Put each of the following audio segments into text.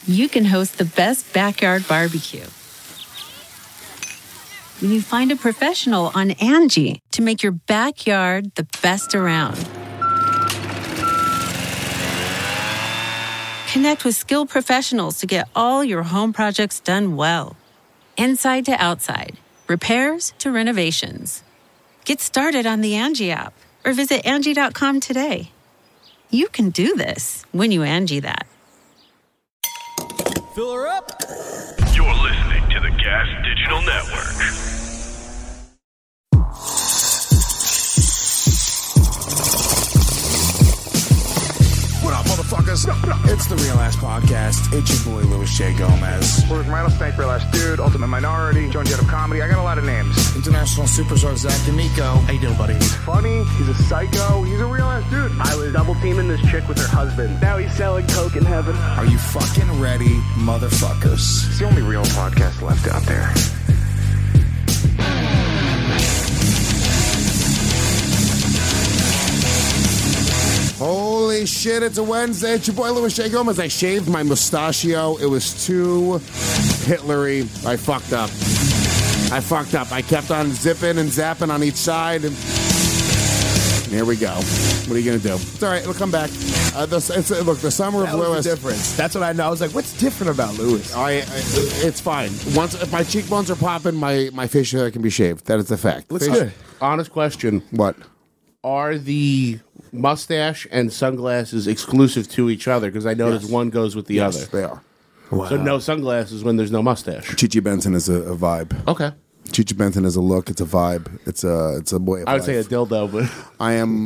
you can host the best backyard barbecue. When you find a professional on Angie to make your backyard the best around. Connect with skilled professionals to get all your home projects done well. Inside to outside, repairs to renovations. Get started on the Angie app or visit Angie.com today. You can do this when you Angie that. Fill her up. You're listening to the Gas Digital Network. What up, motherfuckers? It's the Real Ass Podcast. It's your boy, Louis J. Gomez. Where's Rattlesnake, Real Ass Dude, Ultimate Minority, Joan Jett of Comedy. I got a lot of names. International superstar Zach D'Amico. How you doing, buddy? He's funny. He's a psycho. He's a real ass dude. I was double teaming this chick with her husband. Now he's selling coke in heaven. Are you fucking ready, motherfuckers? It's the only real podcast left out there. Holy shit, it's a Wednesday. It's your boy, Louis J. Gomez. I shaved my mustachio. It was too Hitlery. I fucked up. I kept on zipping and zapping on each side. And here we go. What are you going to do? It's all right. It'll come back. Look, the summer of Louis. The difference. That's what I know. I was like, what's different about Louis? It's fine. Once if my cheekbones are popping, my facial hair can be shaved. That is a fact. Looks good. Honest question. What? Are the mustache and sunglasses exclusive to each other? Because I noticed one goes with the other. They are. Wow. So no sunglasses when there's no mustache. Chi Chi Benson is a vibe. Okay. Chi Chi Benson is a look. It's a vibe. It's a way of I would life. say a dildo, but I'm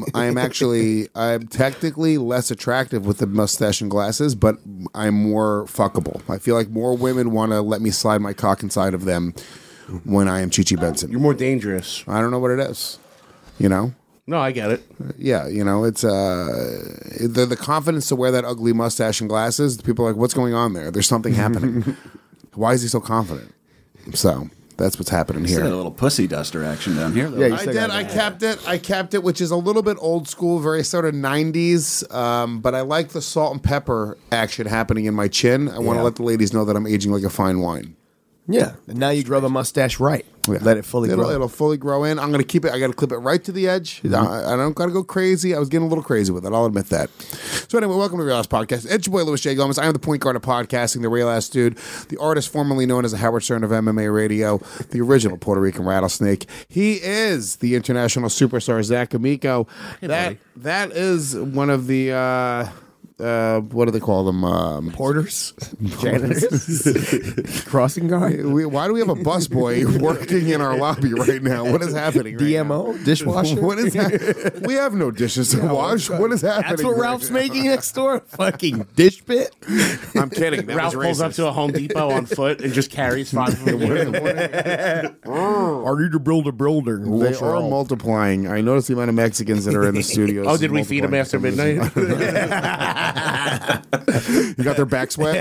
technically less attractive with the mustache and glasses, but I'm more fuckable. I feel like more women want to let me slide my cock inside of them when I am Chi Chi Benson. you're more dangerous. I don't know what it is. You know? No, I get it. Yeah, you know, it's the confidence to wear that ugly mustache and glasses. People are like, what's going on there? There's something happening. Why is he so confident? So that's what's happening here. A little pussy duster action down here, though. Yeah, I did. I kept it, which is a little bit old school, very sort of 90s. But I like the salt and pepper action happening in my chin. I want to let the ladies know that I'm aging like a fine wine. Yeah. And now you grow the mustache right. Yeah. Let it fully grow. It'll fully grow in. I'm going to keep it. I got to clip it right to the edge. I don't got to go crazy. I was getting a little crazy with it. I'll admit that. So anyway, welcome to the Real Ass Podcast. It's your boy, Louis J. Gomez. I am the point guard of podcasting, the Real Ass Dude, the artist formerly known as the Howard Stern of MMA radio, the original Puerto Rican rattlesnake. He is the international superstar, Zach D'Amico. That is one of the... what do they call them? Porters? Janitors? Crossing guard? Why do we have a busboy working in our lobby right now? What is happening right DMO? now? Dishwasher? What is happening? We have no dishes to wash. What is happening? That's what right Ralph's now? making next door? Fucking dish pit? I'm kidding. That Ralph was pulls up racist. to a Home Depot on foot and just carries 5 from the morning. I need to build a building. They are multiplying. I noticed the amount of Mexicans that are in the studios. Oh, did we feed them after midnight? You got their backs wet?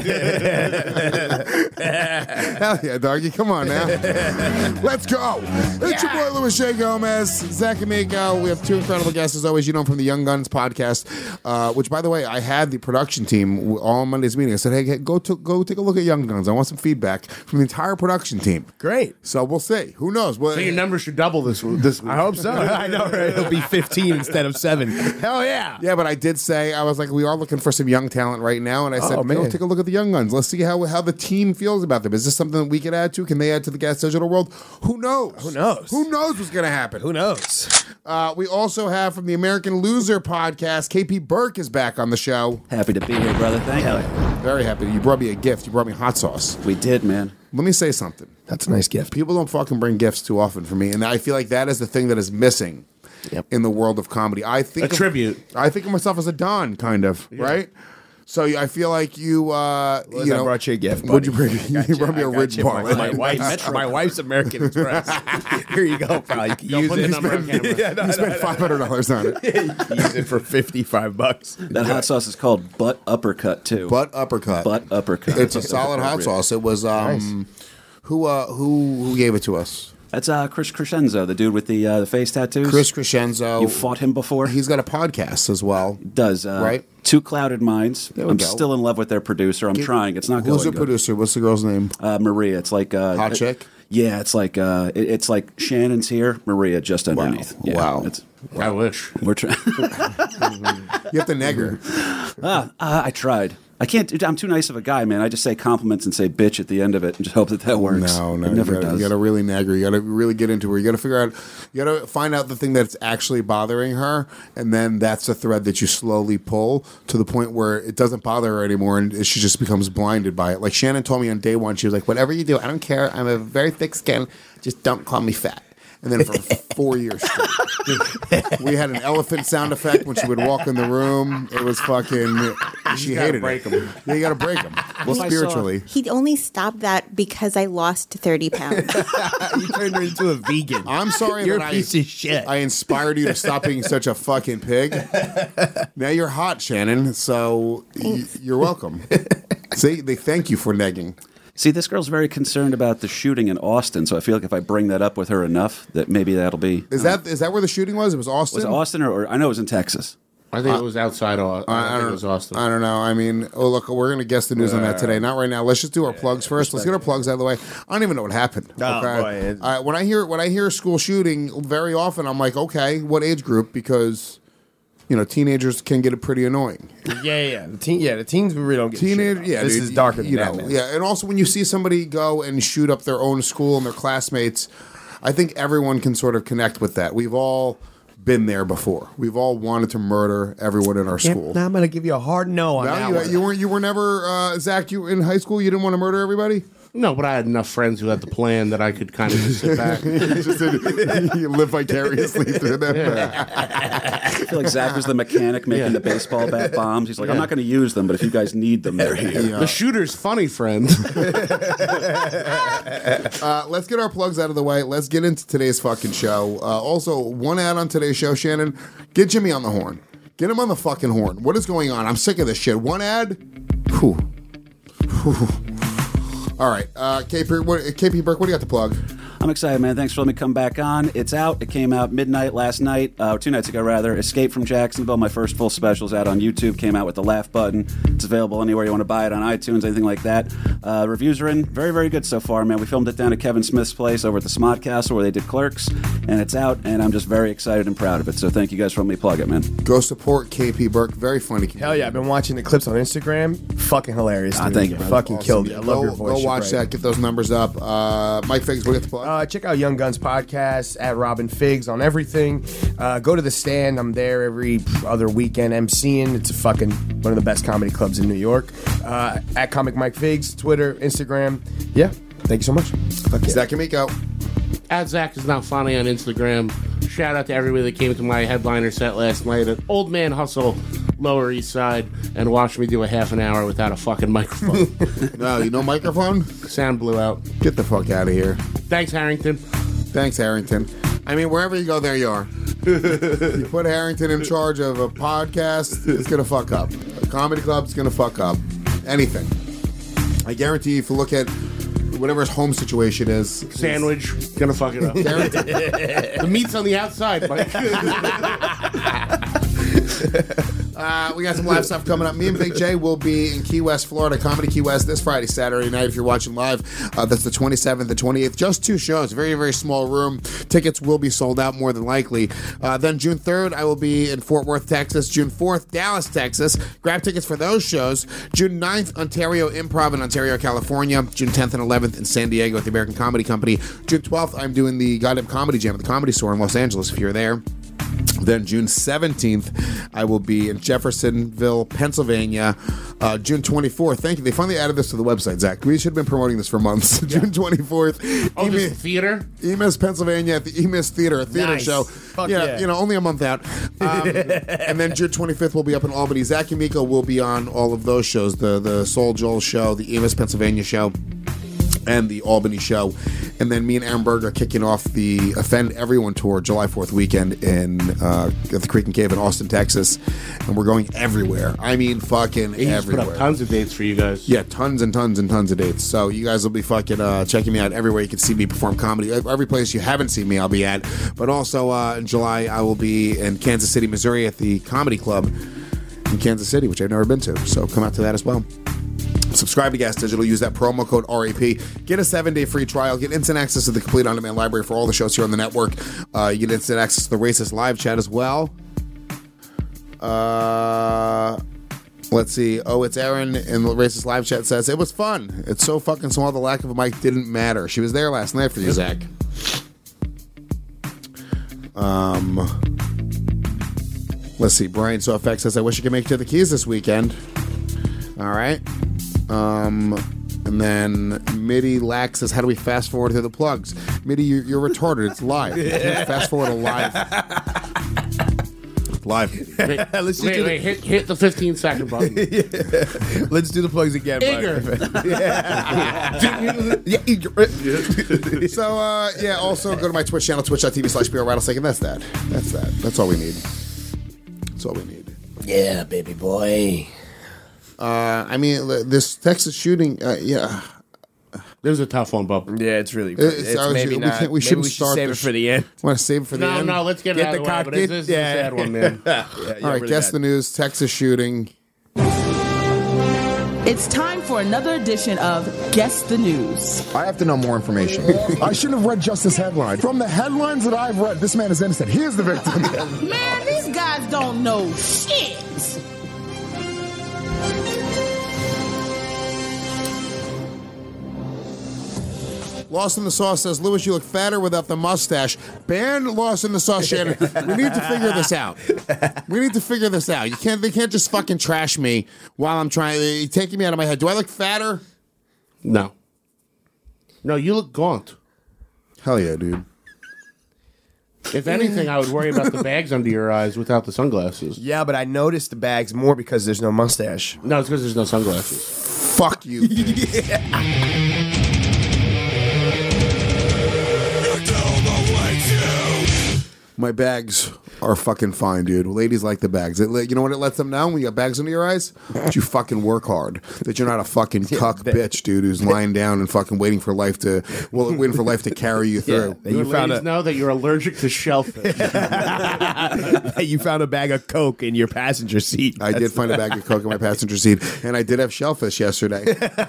Hell yeah, doggy. Come on now. Let's go. It's your boy, Louis J. Gomez, Zach D'Amico. We have two incredible guests, as always. You know him from the Young Guns podcast, which, by the way, I had the production team all on Monday's meeting. I said, hey, go take a look at Young Guns. I want some feedback from the entire production team. Great. So we'll see. Who knows? Well, So your numbers should double this week. I hope so. I know, right? It'll be 15 instead of 7. Hell yeah. yeah, but I did say, I was like, we are looking for some young talent right now. And I said, man. go take a look at the Young Guns. Let's see how the team feels about them. Is this something that we can add to? Can they add to the Gas Digital world? Who knows? Who knows? Who knows what's going to happen? Who knows? We also have from the American Loser podcast, KP Burke is back on the show. Happy to be here, brother. Thank you. Very happy. You brought me a gift. You brought me hot sauce. We did, man. Let me say something. That's a nice gift. People don't fucking bring gifts too often for me, and I feel like that is the thing that is missing in the world of comedy. I think A tribute. I think of myself as a Don, kind of, right? So I feel like you, I brought you a gift. What'd you bring? Buddy. You brought me a Ridge Bar. My wife's American Express. Here you go, pal. You can use put the it. number on camera. You spent $500 on it. Use it for $55. That hot sauce is called Butt Uppercut, too. Butt uppercut. It's a solid hot sauce. It was who gave it to us? That's Chris Crescenzo, the dude with the face tattoos. Chris Crescenzo. You fought him before? He's got a podcast as well. Does. Right? Two Clouded Minds. There we I'm go. still in love with their producer. I'm trying. It's not going Who's the good. producer? What's the girl's name? Maria. It's like Hot chick? Yeah, it's like it's like Shannon's here, Maria just underneath. Wow. Yeah, Wow. I wish. We're trying. You have to neg her. I tried. I can't. I'm too nice of a guy, man. I just say compliments and say bitch at the end of it, and just hope that works. No, it never does. You got to really nag her. You got to really get into her. You got to figure out. You got to find out the thing that's actually bothering her, and then that's the thread that you slowly pull to the point where it doesn't bother her anymore, and she just becomes blinded by it. Like Shannon told me on day one, she was like, "Whatever you do, I don't care. I'm a very thick skin. Just don't call me fat." And then for 4 years straight, we had an elephant sound effect when she would walk in the room. It was fucking. She hated break it. 'em. Yeah, you got to break them. Well, if I spiritually. He only stopped that because I lost 30 pounds. You turned her into a vegan. I'm sorry You're that a piece of shit. I inspired you to stop being such a fucking pig. Now you're hot, Shannon. So you're welcome. See, they thank you for negging. See, this girl's very concerned about the shooting in Austin, so I feel like if I bring that up with her enough, that maybe that'll be. Is that where the shooting was? It was Austin. Was it Austin or I know it was in Texas. I think it was outside. I think it was Austin. I don't know. I mean, look, we're going to guess the news on that today. Not right now. Let's just do our plugs first. Let's get our plugs out of the way. I don't even know what happened. Okay? boy. When I hear a school shooting, very often I'm like, okay, what age group? Because teenagers can get it pretty annoying. Yeah. The teens we really don't get Teenage, shit. yeah, This dude, is darker than that, man. Yeah, and also when you see somebody go and shoot up their own school and their classmates, I think everyone can sort of connect with that. We've all been there before. We've all wanted to murder everyone in our school. Now I'm going to give you a hard no on that one. You were never Zach. You in high school, you didn't want to murder everybody. No, but I had enough friends who had the plan that I could kind of just sit back. You live vicariously through them. I feel like Zach was the mechanic making the baseball bat bombs. He's like, I'm not going to use them, but if you guys need them, they're here. The shooter's funny, friend. Let's get our plugs out of the way. Let's get into today's fucking show. Also, one ad on today's show, Shannon. Get Jimmy on the horn. Get him on the fucking horn. What is going on? I'm sick of this shit. One ad? Whew. All right. KP Burke, what do you got to plug? I'm excited, man. Thanks for letting me come back on. It's out. It came out midnight last night, or 2 nights ago, rather. Escape from Jacksonville. My first full special's out on YouTube. Came out with the laugh button. It's available anywhere you want to buy it, on iTunes, anything like that. Reviews are in. Very, very good so far, man. We filmed it down at Kevin Smith's place over at the Smod Castle where they did Clerks, and it's out, and I'm just very excited and proud of it. So thank you guys for letting me plug it, man. Go support KP Burke. Very funny comedian. Hell yeah, I've been watching the clips on Instagram. Fucking hilarious. Dude. Thank you, brother. Fucking killed it. I love your voice. Go watch that. Get those numbers up. Mike Figs, what do you got to plug? Check out Young Guns Podcast at Robin Figs on everything. Go to the Stand. I'm there every other weekend emceeing. It's a fucking one of the best comedy clubs in New York. At Comic Mike Figs, Twitter, Instagram. Yeah, thank you so much. Zach Amico. At Zach is Not Funny on Instagram. Shout out to everybody that came to my headliner set last night at Old Man Hustle, Lower East Side, and watched me do a half an hour without a fucking microphone. No, you know microphone? Sound blew out. Get the fuck out of here. Thanks, Harrington. Thanks, Harrington. I mean, wherever you go, there you are. You put Harrington in charge of a podcast, it's going to fuck up. A comedy club's going to fuck up. Anything. I guarantee you, if you look at whatever his home situation is. Sandwich, gonna fuck it up. The meat's on the outside, Mike. We got some live stuff coming up. Me and Big J will be in Key West, Florida, Comedy Key West this Friday, Saturday night. If you're watching live, that's the 27th, the 28th. Just 2 shows. Very, very small room. Tickets will be sold out more than likely. Then June 3rd, I will be in Fort Worth, Texas. June 4th, Dallas, Texas. Grab tickets for those shows. June 9th, Ontario Improv in Ontario, California. June 10th and 11th in San Diego at the American Comedy Company. June 12th, I'm doing the Goddamn Comedy Jam at the Comedy Store in Los Angeles, if you're there. Then June 17th, I will be in Jeffersonville, Pennsylvania. June 24th, thank you. They finally added this to the website, Zach. We should have been promoting this for months. Yeah. June 24th. Oh, this is theater? EMIS, Pennsylvania at the EMIS Theater, a theater show. Fuck yeah, you know, only a month out. And then June 25th, we'll be up in Albany. Zach Amico will be on all of those shows, the Soul Joel show, the EMIS Pennsylvania show. and the Albany show. And then me and Aaron Berg are kicking off the Offend Everyone tour July 4th weekend at the Creek and Cave in Austin, Texas. And we're going everywhere. I mean, fucking He just put everywhere. up tons of dates for you guys. Yeah, tons and tons and tons of dates. So you guys will be fucking checking me out everywhere you can see me perform comedy. Every place you haven't seen me, I'll be at. But also in July, I will be in Kansas City, Missouri at the Comedy Club in Kansas City, which I've never been to. So come out to that as well. Subscribe to Gas Digital. Use that promo code RAP. Get a 7-day free trial. Get instant access to the complete on-demand library for all the shows here on the network. You get instant access to the Racist live chat as well. Let's see. Oh, it's Erin in the Racist live chat says, it was fun. It's so fucking small. The lack of a mic didn't matter. She was there last night for you, Zach. Let's see. Brian SoFX says, I wish I could make it to the Keys this weekend. All right. And then Mitty Lax says, how do we fast forward to the plugs? Mitty, you're retarded. It's live. You can't fast forward a live. Live. Wait, hit the 15-second button. Let's do the plugs again, So, also go to my Twitch channel, twitch.tv/BRRattlesnake, and that's that. That's all we need. That's all we need. Yeah, baby boy. I mean, this Texas shooting, This is a tough one, Bub. Yeah, it's really. maybe not. We shouldn't start save it for the end. Want to save it for the end? No, let's get it out of the way. But this is a sad one, man. All right, guess the news. Texas shooting. It's time for another edition of Guess the News. I have to know more information. I shouldn't have read just this headline. From the headlines that I've read, this man is innocent. He is the victim. Man, these guys don't know shit. Lost in the Sauce says, Lewis, you look fatter without the mustache. Ban Lost in the Sauce, Shannon. We need to figure this out. They can't just fucking trash me while I'm trying. Taking me out of my head. Do I look fatter? No, you look gaunt. Hell yeah, dude. If anything, I would worry about the bags under your eyes without the sunglasses. Yeah, but I noticed the bags more because there's no mustache. No, it's because there's no sunglasses. Fuck you. My bags are fucking fine, dude. Ladies like the bags. You know what it lets them know when you got bags under your eyes? That you fucking work hard. That you're not a fucking cuck bitch, dude, who's lying down and fucking waiting for life to carry you through. Yeah, ladies know that you're allergic to shellfish. You found a bag of Coke in your passenger seat. I did find a bag of Coke in my passenger seat, and I did have shellfish yesterday.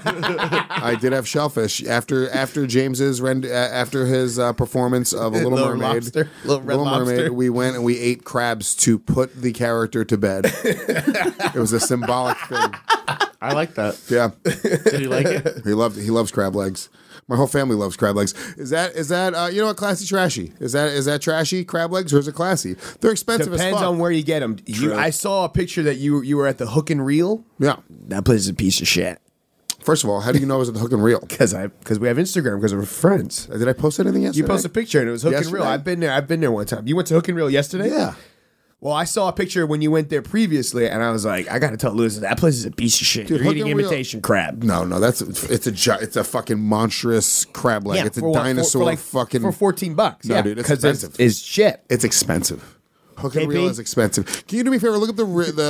I did have shellfish after James's after his performance of a Little Mermaid. Little Red Lobster. We went and we ate crabs to put the character to bed. It was a symbolic thing. I like that. Yeah. Did he like it? He loves crab legs. My whole family loves crab legs. Is that you know what, classy trashy? Is that trashy crab legs, or is it classy? They're expensive as fuck. Depends on where you get them. I saw a picture that you were at the Hook and Reel. Yeah. That place is a piece of shit. First of all, how do you know it was at the Hook and Reel? Because we have Instagram, because we're friends. Did I post anything yesterday? You posted a picture and it was Hook and Reel. I've been there one time. You went to Hook and Reel yesterday? Yeah. Well, I saw a picture when you went there previously, and I was like, I got to tell Lewis, that place is a piece of shit. Dude, You're eating imitation crab. No, it's a fucking monstrous crab leg. Yeah, it's a dinosaur for fucking for $14. No, yeah, dude, it's because expensive. it's shit. It's expensive. Hook and KP? Reel is expensive. Can you do me a favor? Look at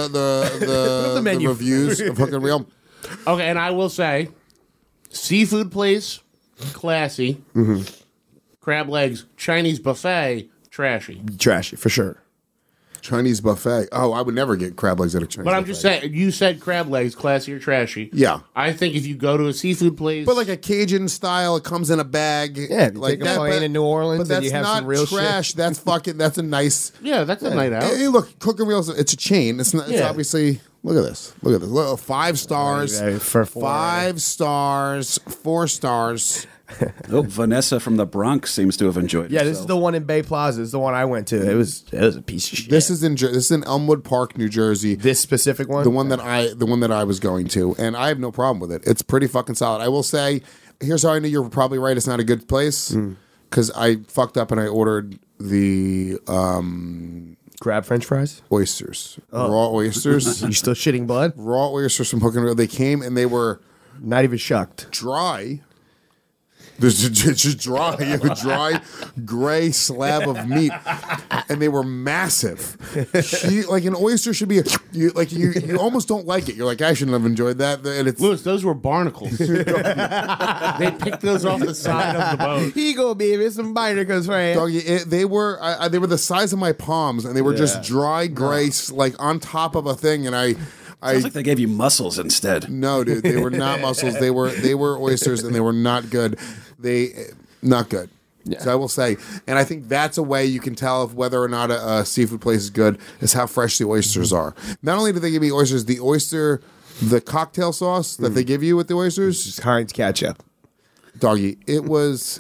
the menu. reviews of Hook and Reel. Okay, and I will say, seafood place, classy. Mm-hmm. Crab legs, Chinese buffet, trashy. Trashy, for sure. Chinese buffet. Oh, I would never get crab legs at a Chinese But I'm buffet. just saying, you said crab legs, classy or trashy. Yeah. I think if you go to a seafood place... But like a Cajun style, it comes in a bag. Yeah, you like take a plane in New Orleans but that's and you have not some real trash. shit. That's a nice... Yeah, that's a night out. Hey, look, Hook and Reel, it's a chain. It's not. It's Yeah. obviously... Look at this. Look, 5 stars. For 4. 5 stars. 4 stars. Oh, Vanessa from the Bronx seems to have enjoyed it. Yeah, this is the one in Bay Plaza. This is the one I went to. It was a piece of shit. This is in Elmwood Park, New Jersey. This specific one? The one that I was going to, and I have no problem with it. It's pretty fucking solid. I will say, here's how I knew you're probably right. It's not a good place because I fucked up and I ordered the crab French fries, oysters, raw oysters. You still shitting blood? Raw oysters from Hook and Reel. They came and they were not even shucked, dry. There's just dry, a dry, gray slab of meat, and they were massive. Like an oyster should be, you almost don't like it. You're like, I shouldn't have enjoyed that. And it's Lewis, those were barnacles. They picked those off the side of the boat. He go, baby, some barnacles for you. Doggy, they were the size of my palms, and they were just dry, gray, like on top of a thing, and Sounds like they gave you mussels instead. No, dude, they were not mussels. They were oysters, and they were not good. Not good. Yeah. So I will say, and I think that's a way you can tell if whether or not a seafood place is good is how fresh the oysters are. Not only do they give you oysters, the cocktail sauce that they give you with the oysters, just Heinz ketchup. Doggy, it was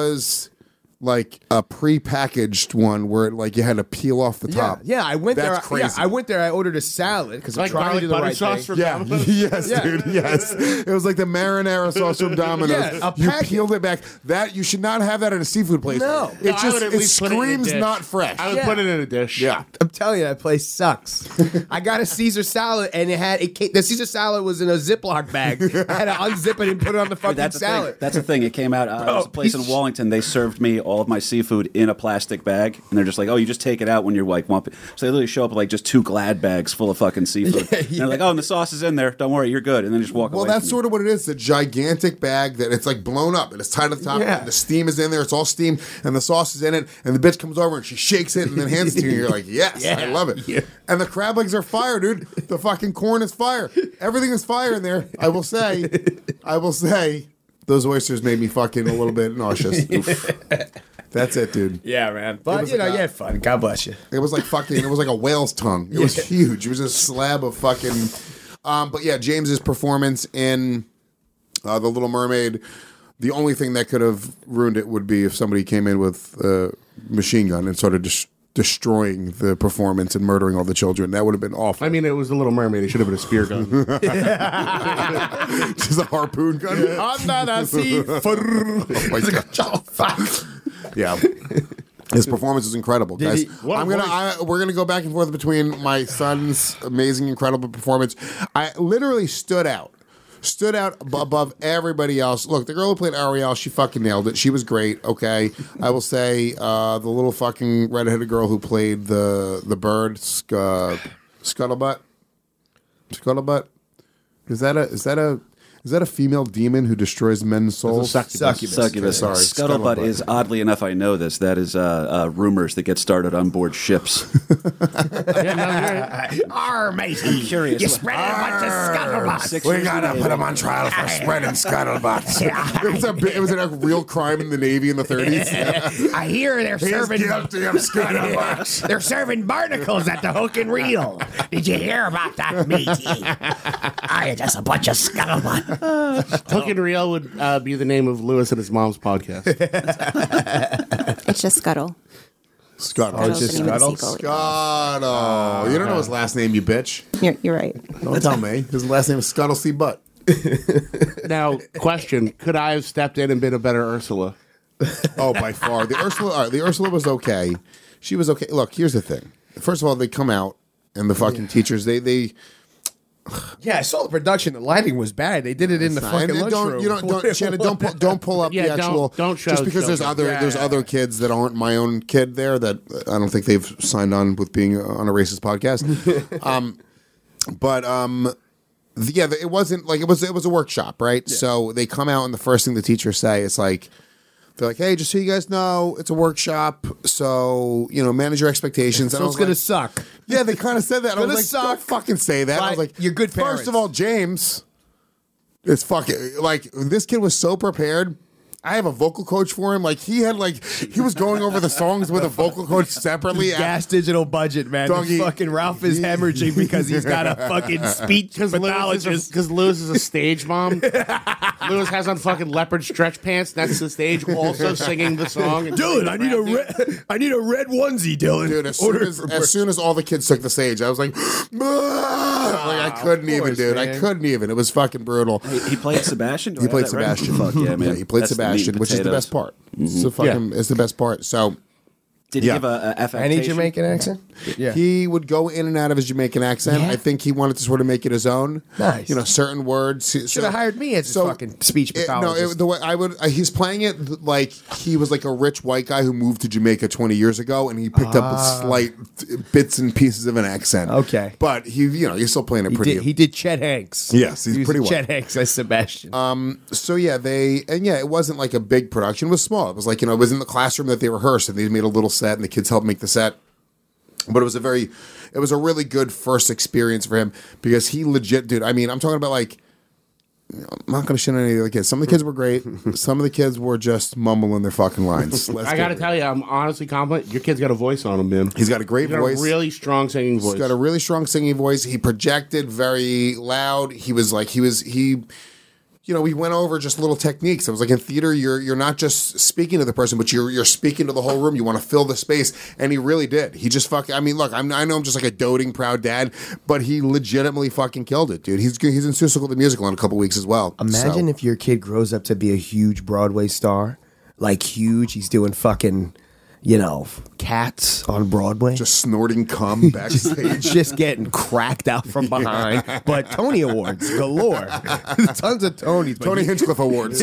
like a pre-packaged one where you had to peel off the top. Yeah, I went there. That's crazy. I went there. I ordered a salad because I'm trying to do the right sauce thing. from Domino's? Yes, dude. Yes, it was like the marinara sauce from Domino's. Yeah, you peeled it back. That you should not have that at a seafood place. No. It screams not fresh. I would put it in a dish. Yeah, I'm telling you, that place sucks. I got a Caesar salad, and the Caesar salad was in a Ziploc bag. I had to unzip it and put it on the fucking salad. That's the thing. It came out. There was a place in Wallington. They served me all of my seafood in a plastic bag, and they're just like, "Oh, you just take it out when you're like want." So they literally show up with like just 2 Glad bags full of fucking seafood. And they're like, "Oh, and the sauce is in there. Don't worry, you're good." And then just walk away. Well, that's sort of what it is. The gigantic bag that it's like blown up and it's tied to the top. And the steam is in there. It's all steam, and the sauce is in it. And the bitch comes over and she shakes it and then hands it to you. And you're like, "Yes, I love it." Yeah. And the crab legs are fire, dude. The fucking corn is fire. Everything is fire in there. I will say, those oysters made me fucking a little bit nauseous. That's it, dude. Yeah, man. But, you had fun. God bless you. It was like a whale's tongue. It was huge. It was a slab of fucking... but yeah, James's performance in The Little Mermaid, the only thing that could have ruined it would be if somebody came in with a machine gun and started destroying the performance and murdering all the children. That would have been awful. I mean, it was The Little Mermaid. It should have been a spear gun. Just a harpoon gun. Under the sea. Oh my God. Fuck. Yeah. His performance is incredible, guys. We're gonna go back and forth between my son's amazing, incredible performance. I literally stood out above everybody else. Look, the girl who played Ariel, she fucking nailed it. She was great. Okay, I will say the little fucking redheaded girl who played the bird, Scuttlebutt. Is that a female demon who destroys men's souls? Succubus. Sorry, Scuttlebutt is, oddly enough, I know this. That is rumors that get started on board ships. Arr, matey. I'm curious. You spread a bunch of scuttlebutt. We gotta put him on trial for spreading scuttlebutt. It was a real crime in the Navy in the 30s. I hear they're serving guilty of scuttlebutt. They're serving barnacles at the hook and reel. Did you hear about that, matey? I just a bunch of scuttlebutt. Hook and Reel would be the name of Lewis and his mom's podcast. It's just Scuttle. Scuttle. It's just Scuttle. Scuttle. You don't know his last name, you bitch. You're right. Don't tell me. His last name is Scuttle C. Butt. Now, question: could I have stepped in and been a better Ursula? Oh, by far. The Ursula was okay. She was okay. Look, here's the thing. First of all, they come out and the fucking teachers, they Yeah, I saw the production. The lighting was bad. They did it in the fucking lunchroom. Shannon, don't pull up the actual. Don't show. Just because there's other kids that aren't my own kid there that I don't think they've signed on with being on a racist podcast. It wasn't like it was a workshop, right? Yeah. So they come out and the first thing the teachers say is like. They're like, hey, just so you guys know, it's a workshop, so, manage your expectations. So it's going to suck. Yeah, they kind of said that. I was like, suck. Don't fucking say that. I was like, you're good parents. First of all, James, it's fucking, this kid was so prepared. I have a vocal coach for him. He was going over the songs with a vocal coach separately. Gas digital budget, man. Fucking Ralph is hemorrhaging because he's got a fucking speech pathologist. Because Lewis is a stage mom. Lewis has on fucking leopard stretch pants next to the stage, also singing the song. Dylan, I need a red onesie, Dylan. Dude, as soon as all the kids took the stage, I was like, I couldn't even, dude. Man. I couldn't even. It was fucking brutal. He played Sebastian? He played Sebastian. Fuck yeah, man. Yeah, he played Sebastian, which is the best part. Mm-hmm. It's the best part. So Did he give a affectation? Any Jamaican accent? Yeah. He would go in and out of his Jamaican accent. Yeah. I think he wanted to sort of make it his own. Nice. You know, certain words. Should have hired me as a fucking speech pathologist. The way I would, he's playing it like he was like a rich white guy who moved to Jamaica 20 years ago, and he picked up slight bits and pieces of an accent. Okay. But he's still playing it pretty. He did Chet Hanks. Yes, he's pretty well. Chet Hanks as Sebastian. So yeah, it wasn't like a big production. It was small. It was like, it was in the classroom that they rehearsed, and they made a little set, and the kids helped make the set. But it was a really good first experience for him because he legit, dude. I mean, I'm talking about like, I'm not going to shit on any of the kids. Some of the kids were great. Some of the kids were just mumbling their fucking lines. I got to tell you, I'm honestly confident. Your kid's got a voice on him, man. He's got a great voice. A really strong singing voice. He's got a really strong singing voice. He projected very loud. We went over just little techniques. It was like in theater, you're not just speaking to the person, but you're speaking to the whole room. You want to fill the space, and he really did. He just look, I know I'm just like a doting, proud dad, but he legitimately fucking killed it, dude. He's in Seussical the Musical in a couple weeks as well. Imagine if your kid grows up to be a huge Broadway star, like huge. He's doing fucking, Cats on Broadway. Just snorting cum backstage. Just getting cracked out from behind. But Tony Awards galore. Tons of Tonys. Tony Hinchcliffe Awards.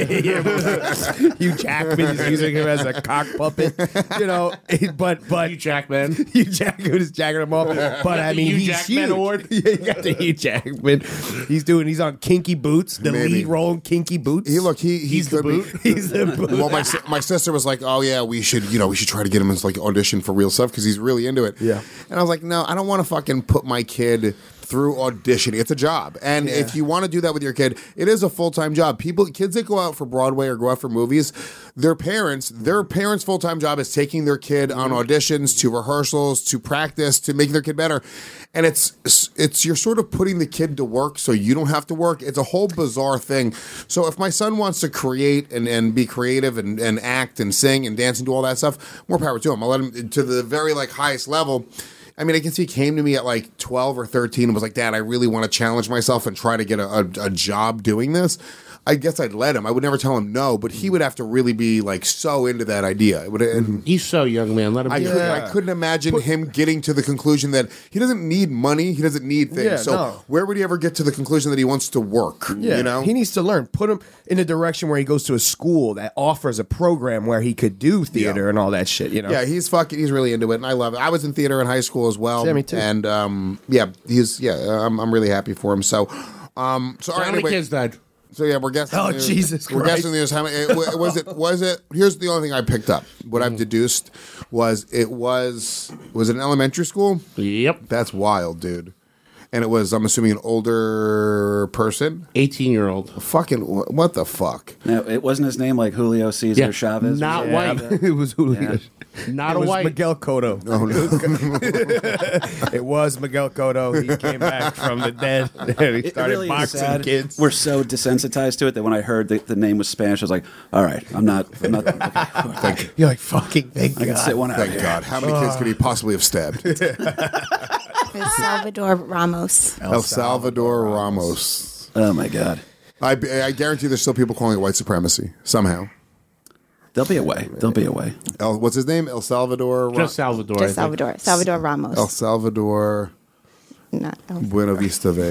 Hugh Jackman is using him as a cock puppet. But Hugh Jackman. Hugh Jackman is jacking him off. But I mean, Hugh he's Jackman huge. Award. Yeah, you got the Hugh Jackman. He's on Kinky Boots, the Maybe. lead role in Kinky Boots. He's the boot. He's the boot. Well, my sister was like, "Oh yeah, we should try to get him into like audition for real stuff because he's really into it." Yeah. And I was like, "No, I don't want to fucking put my kid through auditioning. It's a job, and if you want to do that with your kid, it is a full-time job. Kids that go out for Broadway or go out for movies, their parents' full-time job is taking their kid on auditions, to rehearsals, to practice, to make their kid better. And it's you're sort of putting the kid to work so you don't have to work. It's a whole bizarre thing. So if my son wants to create and be creative and act and sing and dance and do all that stuff, more power to him. I'll let him to the very like highest level. I mean, I can see he came to me at like 12 or 13 and was like, "Dad, I really want to challenge myself and try to get a job doing this." I guess I'd let him. I would never tell him no, but he would have to really be like so into that idea. He's so young, man. Let him. I couldn't imagine him getting to the conclusion that he doesn't need money. He doesn't need things. Where would he ever get to the conclusion that he wants to work? Yeah, he needs to learn. Put him in a direction where he goes to a school that offers a program where he could do theater and all that shit. Yeah, he's really into it, and I love it. I was in theater in high school as well. Yeah, me too. And I'm really happy for him. So, How many kids died? So yeah, we're guessing. Oh, Jesus Christ! We're guessing there's how many. Was it? Here's the only thing I picked up. What I've deduced was it an elementary school. Yep, that's wild, dude. And it was, I'm assuming, an older person, 18-year-old. Fucking what the fuck? No, it wasn't his name like Julio Cesar Chavez. Not white. It was Julio. Yeah. Not it a was white. Miguel Cotto. Oh no! It was Miguel Cotto. He came back from the dead and he started really boxing kids. We're so desensitized to it that when I heard the name was Spanish, I was like, "All right, I'm not." Okay. You're like, fucking thank I can God. sit one out. Thank God. How many kids could he possibly have stabbed? Salvador Ramos. El Salvador Ramos. Oh my God! I guarantee there's still people calling it white supremacy somehow. There'll be a way. There'll be a way. What's his name? El Salvador. Just Salvador. Just Salvador. Salvador Ramos. El Salvador. Not El Buena Vista Bay.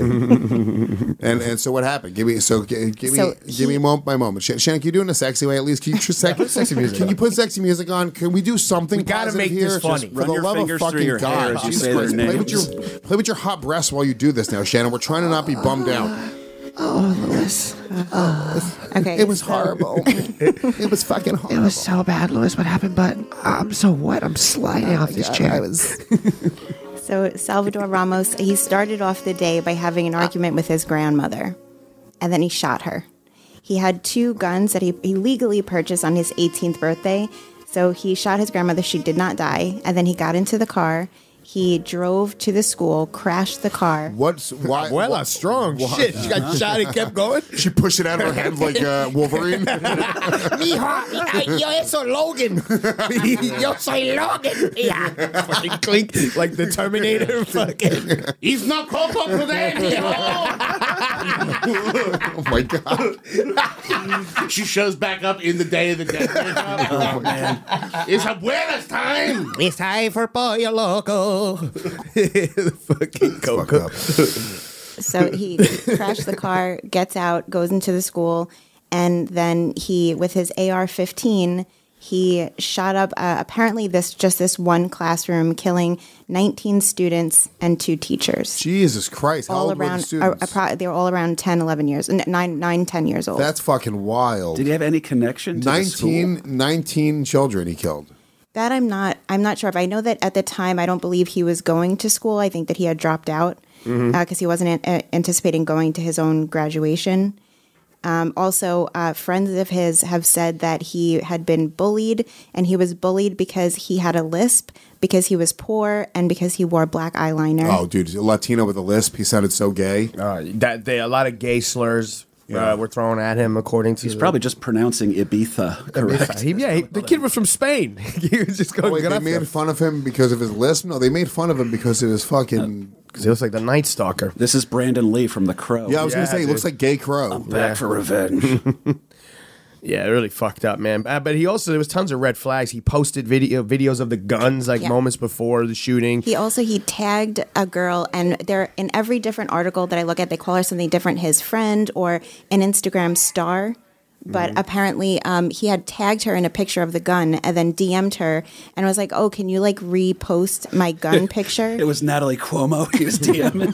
and so what happened? Give me moment by moment. Shannon, can you do it in a sexy way at least? Can you sexy music? Can you put sexy music on? Can we do something? We gotta positive make here? this funny. Just Run for the your love of fingers through fucking your hair God, as you Jesus say Christ, their play with your hot breasts while you do this now, Shannon. We're trying to not be bummed out. Oh, Louis. Okay. It was horrible. It was fucking horrible. It was so bad, Louis, what happened, but I'm so wet. I'm sliding off this chair. So Salvador Ramos, he started off the day by having an argument with his grandmother, and then he shot her. He had 2 guns that he legally purchased on his 18th birthday. So he shot his grandmother. She did not die. And then he got into the car. He drove to the school, crashed the car. Why? Abuela, strong. Shit, she got shot and kept going. She pushed it out of her hand like Wolverine. Mijo, yo eso Logan. Yo soy Logan. Yeah. Fucking clink like the Terminator. Fucking. He's no copo today. Oh my God. she shows back up in the Day of the Dead. Oh man, it's abuela's time. It's time for Pollo Loco. Fucking Coco. So he crashed the car, gets out, goes into the school, and then he, with his AR-15, he shot up apparently this one classroom, killing 19 students and 2 teachers. Jesus Christ! How old were the students? They were all around 10, 11 years, 10 years old. That's fucking wild. Did he have any connection to the school? 19 children he killed. That I'm not sure of. I know that at the time, I don't believe he was going to school. I think that he had dropped out because he wasn't anticipating going to his own graduation. Also, friends of his have said that he had been bullied, and he was bullied because he had a lisp, because he was poor, and because he wore black eyeliner. Oh, dude, a Latino with a lisp. He sounded so gay. A lot of gay slurs were thrown at him, according to... He's probably just pronouncing Ibiza correct. The kid was from Spain. He was just going... They made fun of him because of his lisp? No, they made fun of him because of his fucking... Because he looks like the Night Stalker. This is Brandon Lee from The Crow. Yeah, I was going to say, he looks like Gay Crow. I'm back for revenge. Yeah, really fucked up, man. But there was tons of red flags. He posted videos of the guns, moments before the shooting. He tagged a girl, and they're in every different article that I look at, they call her something different, his friend or an Instagram star. But apparently he had tagged her in a picture of the gun and then DM'd her and was like, oh, can you repost my gun picture? It was Natalie Cuomo he was DMing.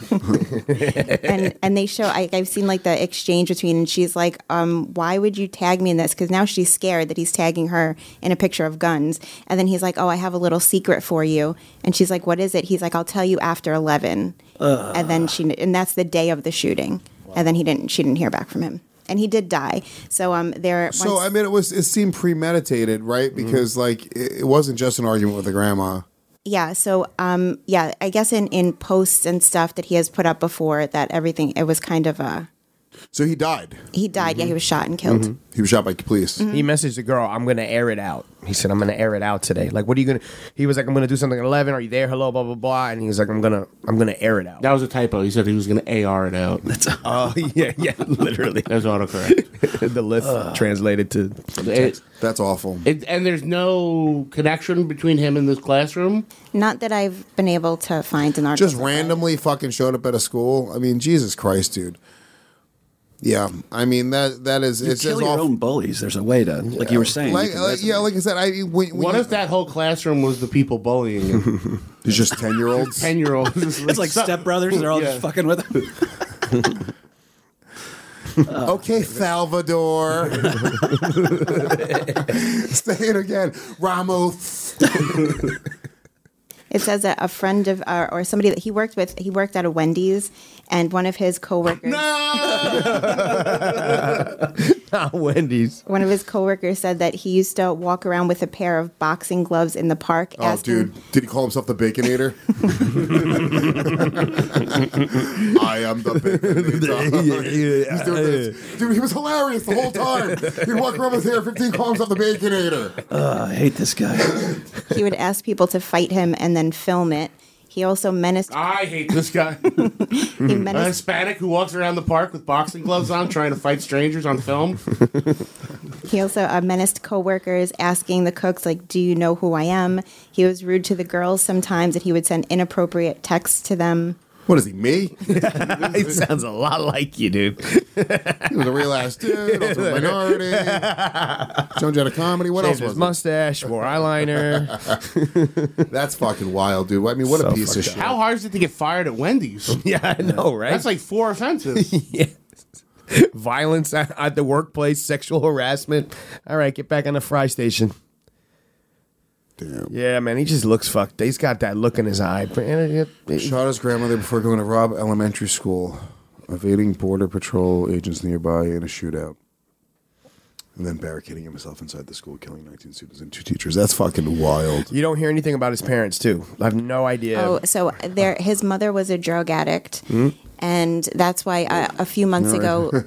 and they show, I've seen the exchange between, and she's like, why would you tag me in this? Because now she's scared that he's tagging her in a picture of guns. And then he's like, oh, I have a little secret for you. And she's like, what is it? He's like, I'll tell you after 11. And then and that's the day of the shooting. Wow. And then she didn't hear back from him. And he did die. So it seemed premeditated, right? Because it wasn't just an argument with the grandma. Yeah. So I guess in posts and stuff that he has put up before, that everything, it was kind of a... So he died. He died. Yeah, he was shot and killed. He was shot by police. He messaged the girl, I'm going to air it out. He said, I'm going to air it out today. What are you going to... He was like, I'm going to do something at 11. Are you there? Hello, blah, blah, blah. And he was like, I'm going to air it out. That was a typo. He said he was going to AR it out. Yeah, literally. That's autocorrect. The list translated to... That's awful. And there's no connection between him and this classroom? Not that I've been able to find an article. Just randomly fucking showed up at a school? I mean, Jesus Christ, dude. Yeah, I mean that is. You kill your own bullies. There's a way to, like you were saying. Like I said, what if that whole classroom was the people bullying him? It's just 10-year-olds. 10-year-olds. It's like stepbrothers. They're all just fucking with him. Okay, Salvador. Say it again, Ramos. It says that a friend of or somebody that he worked at a Wendy's, and one of his coworkers. Not Wendy's. One of his coworkers said that he used to walk around with a pair of boxing gloves in the park. Oh, dude, did he call himself the Baconator? I am the Baconator. He's doing this. Dude, he was hilarious the whole time. He'd walk around with his hair 15, call himself the Baconator. I hate this guy. He would ask people to fight him and then film it. He also menaced... I hate this guy. A Hispanic who walks around the park with boxing gloves on trying to fight strangers on film. He also menaced coworkers, asking the cooks, do you know who I am? He was rude to the girls sometimes, and he would send inappropriate texts to them. What is he, me? He sounds a lot like you, dude. He was a real ass dude, also a minority. Joan Jett of comedy. What else was his mustache, wore eyeliner. That's fucking wild, dude. I mean, what a piece of shit. How hard is it to get fired at Wendy's? Yeah, I know, right? That's 4 offenses. Yeah. Violence at the workplace, sexual harassment. All right, get back on the fry station. Damn. Yeah, man, he just looks fucked. He's got that look in his eye. Shot his grandmother before going to rob elementary school, evading border patrol agents nearby in a shootout, and then barricading himself inside the school, killing 19 students and 2 teachers. That's fucking wild. You don't hear anything about his parents, too. I have no idea. Oh, so his mother was a drug addict. And that's why a few months ago... the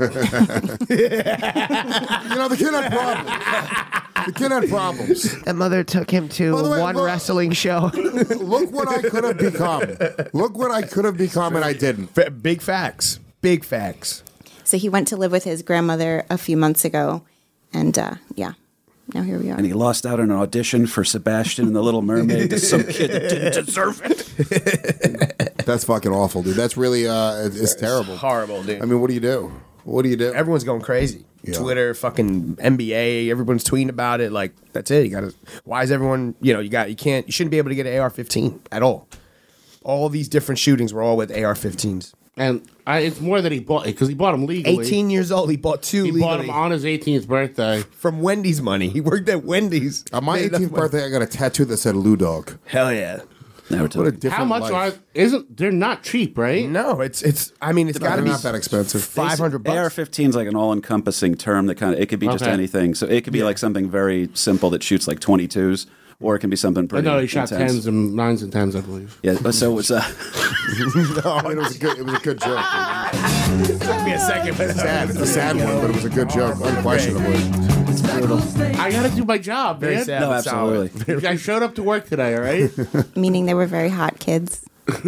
kid had problems. The kid had problems. That mother took him to one wrestling show. Look what I could have become. Look what I could have become, and I didn't. Big facts. Big facts. So he went to live with his grandmother a few months ago, and yeah, now here we are. And he lost out on an audition for Sebastian and the Little Mermaid to some kid that didn't deserve it. That's fucking awful, dude. That's really it's terrible. Horrible, dude. I mean, what do you do? What do you do? Everyone's going crazy. Yeah. Twitter, fucking NBA, everyone's tweeting about it. Like, that's it. You gotta. Why is everyone? You shouldn't be able to get an AR-15 at all. All these different shootings were all with AR-15s. And it's more that he bought it because he bought them legally. 18 years old, he bought two. He bought them on his 18th birthday from Wendy's money. He worked at Wendy's. On my 18th birthday, I got a tattoo that said Lou Dog. Hell yeah. What a different How much life. they're not cheap, right? No, it's I mean, it's got to be not that expensive. $500. AR-15 is like an all-encompassing term that kind of, it could be just anything. So it could be like something very simple that shoots like 22s, or it can be something pretty No, he shot intense. 10s and 9s and 10s, I believe. Yeah, but so it was... No, I mean, it was a good joke. It took me a second, but It's a sad one, but it was a good joke, unquestionably. It's brutal. I got to do my job, Very man. sad. No, but solid. absolutely. I showed up to work today, all right? Meaning they were very hot kids.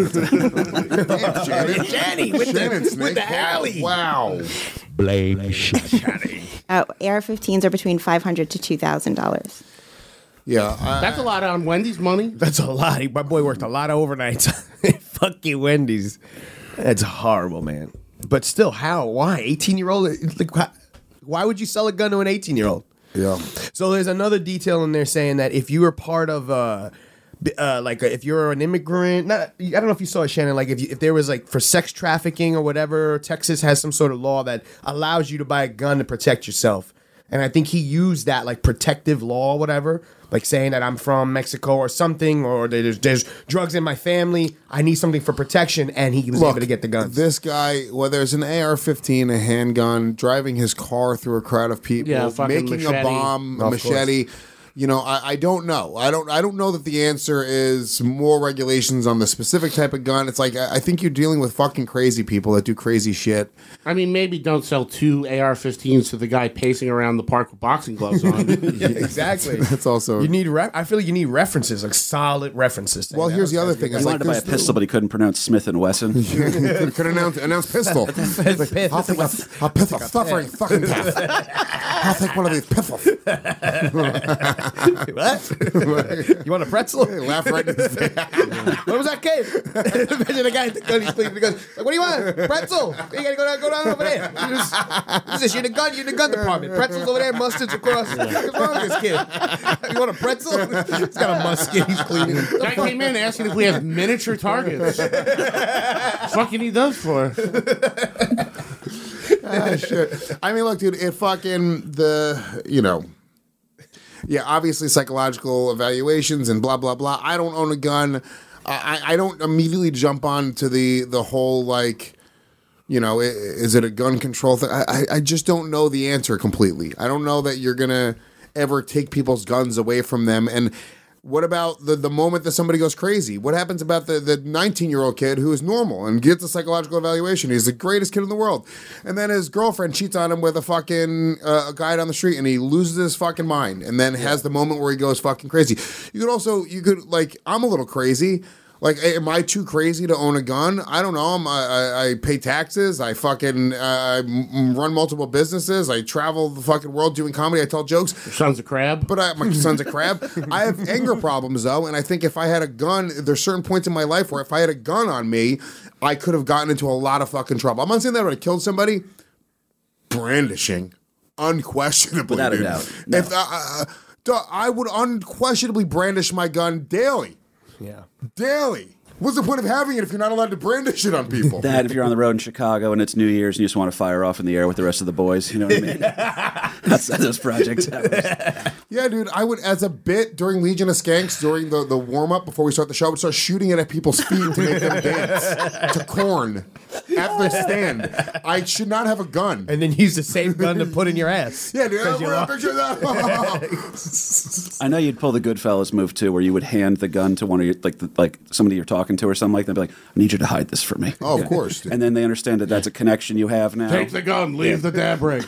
Jenny with the alley. Wow. Blame Shani. AR-15s are between $500 to $2,000. Yeah. That's a lot on Wendy's money. That's a lot. My boy worked a lot of overnights. Fucking Wendy's. That's horrible, man. But still, how? Why? 18-year-old? Like, why would you sell a gun to an 18-year-old? Yeah. So there's another detail in there saying that if you were part of if you're an immigrant, I don't know if you saw it, Shannon. Like if there was like for sex trafficking or whatever, Texas has some sort of law that allows you to buy a gun to protect yourself. And I think he used that like protective law, or whatever, like saying that I'm from Mexico or something, or there's drugs in my family. I need something for protection, and he was able to get the guns. This guy, whether it's an AR-15, a handgun, driving his car through a crowd of people, making machete. a bomb, a machete. You know, I don't know. I don't know that the answer is more regulations on the specific type of gun. It's like I think you're dealing with fucking crazy people that do crazy shit. I mean, maybe don't sell 2 AR-15s to the guy pacing around the park with boxing gloves on. Yeah, exactly. That's also you need. I feel like you need references, like solid references. Well, here's the other thing. He wanted to buy a pistol, but he couldn't pronounce Smith & Wesson. Could announce pistol. I'll take a pistol. Suffering fucking death. I'll take one of these pistols. What? You want a pretzel? Laugh right in his face. What was that kid? Imagine the guy at the gun, he's cleaning the gun. Like, what do you want? Pretzel. You gotta go down over there. You're the gun department. Pretzels over there, mustards across. What's wrong with this kid? You want a pretzel? He's got a musket, he's cleaning. Guy came in asking if we have miniature targets. Fucking he does for. Shit. I mean, look, dude, it fucking yeah, obviously psychological evaluations and blah, blah, blah. I don't own a gun. I don't immediately jump on to the whole, like, is it a gun control thing? I just don't know the answer completely. I don't know that you're going to ever take people's guns away from them. And what about the moment that somebody goes crazy? What happens about the 19-year-old kid who is normal and gets a psychological evaluation? He's the greatest kid in the world. And then his girlfriend cheats on him with a fucking guy down the street and he loses his fucking mind and then has the moment where he goes fucking crazy. You could like, I'm a little crazy. Like, am I too crazy to own a gun? I don't know. I pay taxes. I fucking run multiple businesses. I travel the fucking world doing comedy. I tell jokes. Your son's a crab. But my son's a crab. I have anger problems, though, and I think if I had a gun, there's certain points in my life where if I had a gun on me, I could have gotten into a lot of fucking trouble. I'm not saying that I would have killed somebody. Brandishing. Unquestionably. Without a doubt. No. I would unquestionably brandish my gun daily. Yeah. Daily. What's the point of having it if you're not allowed to brandish it on people? That if you're on the road in Chicago and it's New Year's and you just want to fire off in the air with the rest of the boys, you know what I mean? That's those projects. Yeah, dude, I would, as a bit during Legion of Skanks, during the warm-up before we start the show, I would start shooting it at people's feet to make them dance to Korn at the stand. I should not have a gun. And then use the same gun to put in your ass. Yeah, dude, I want a picture of that. I know you'd pull the Goodfellas move, too, where you would hand the gun to one of your, like somebody you're talking to or something like that, and be like, I need you to hide this for me. Oh, of course. Dude. And then they understand that that's a connection you have now. Take the gun, leave the dab ring.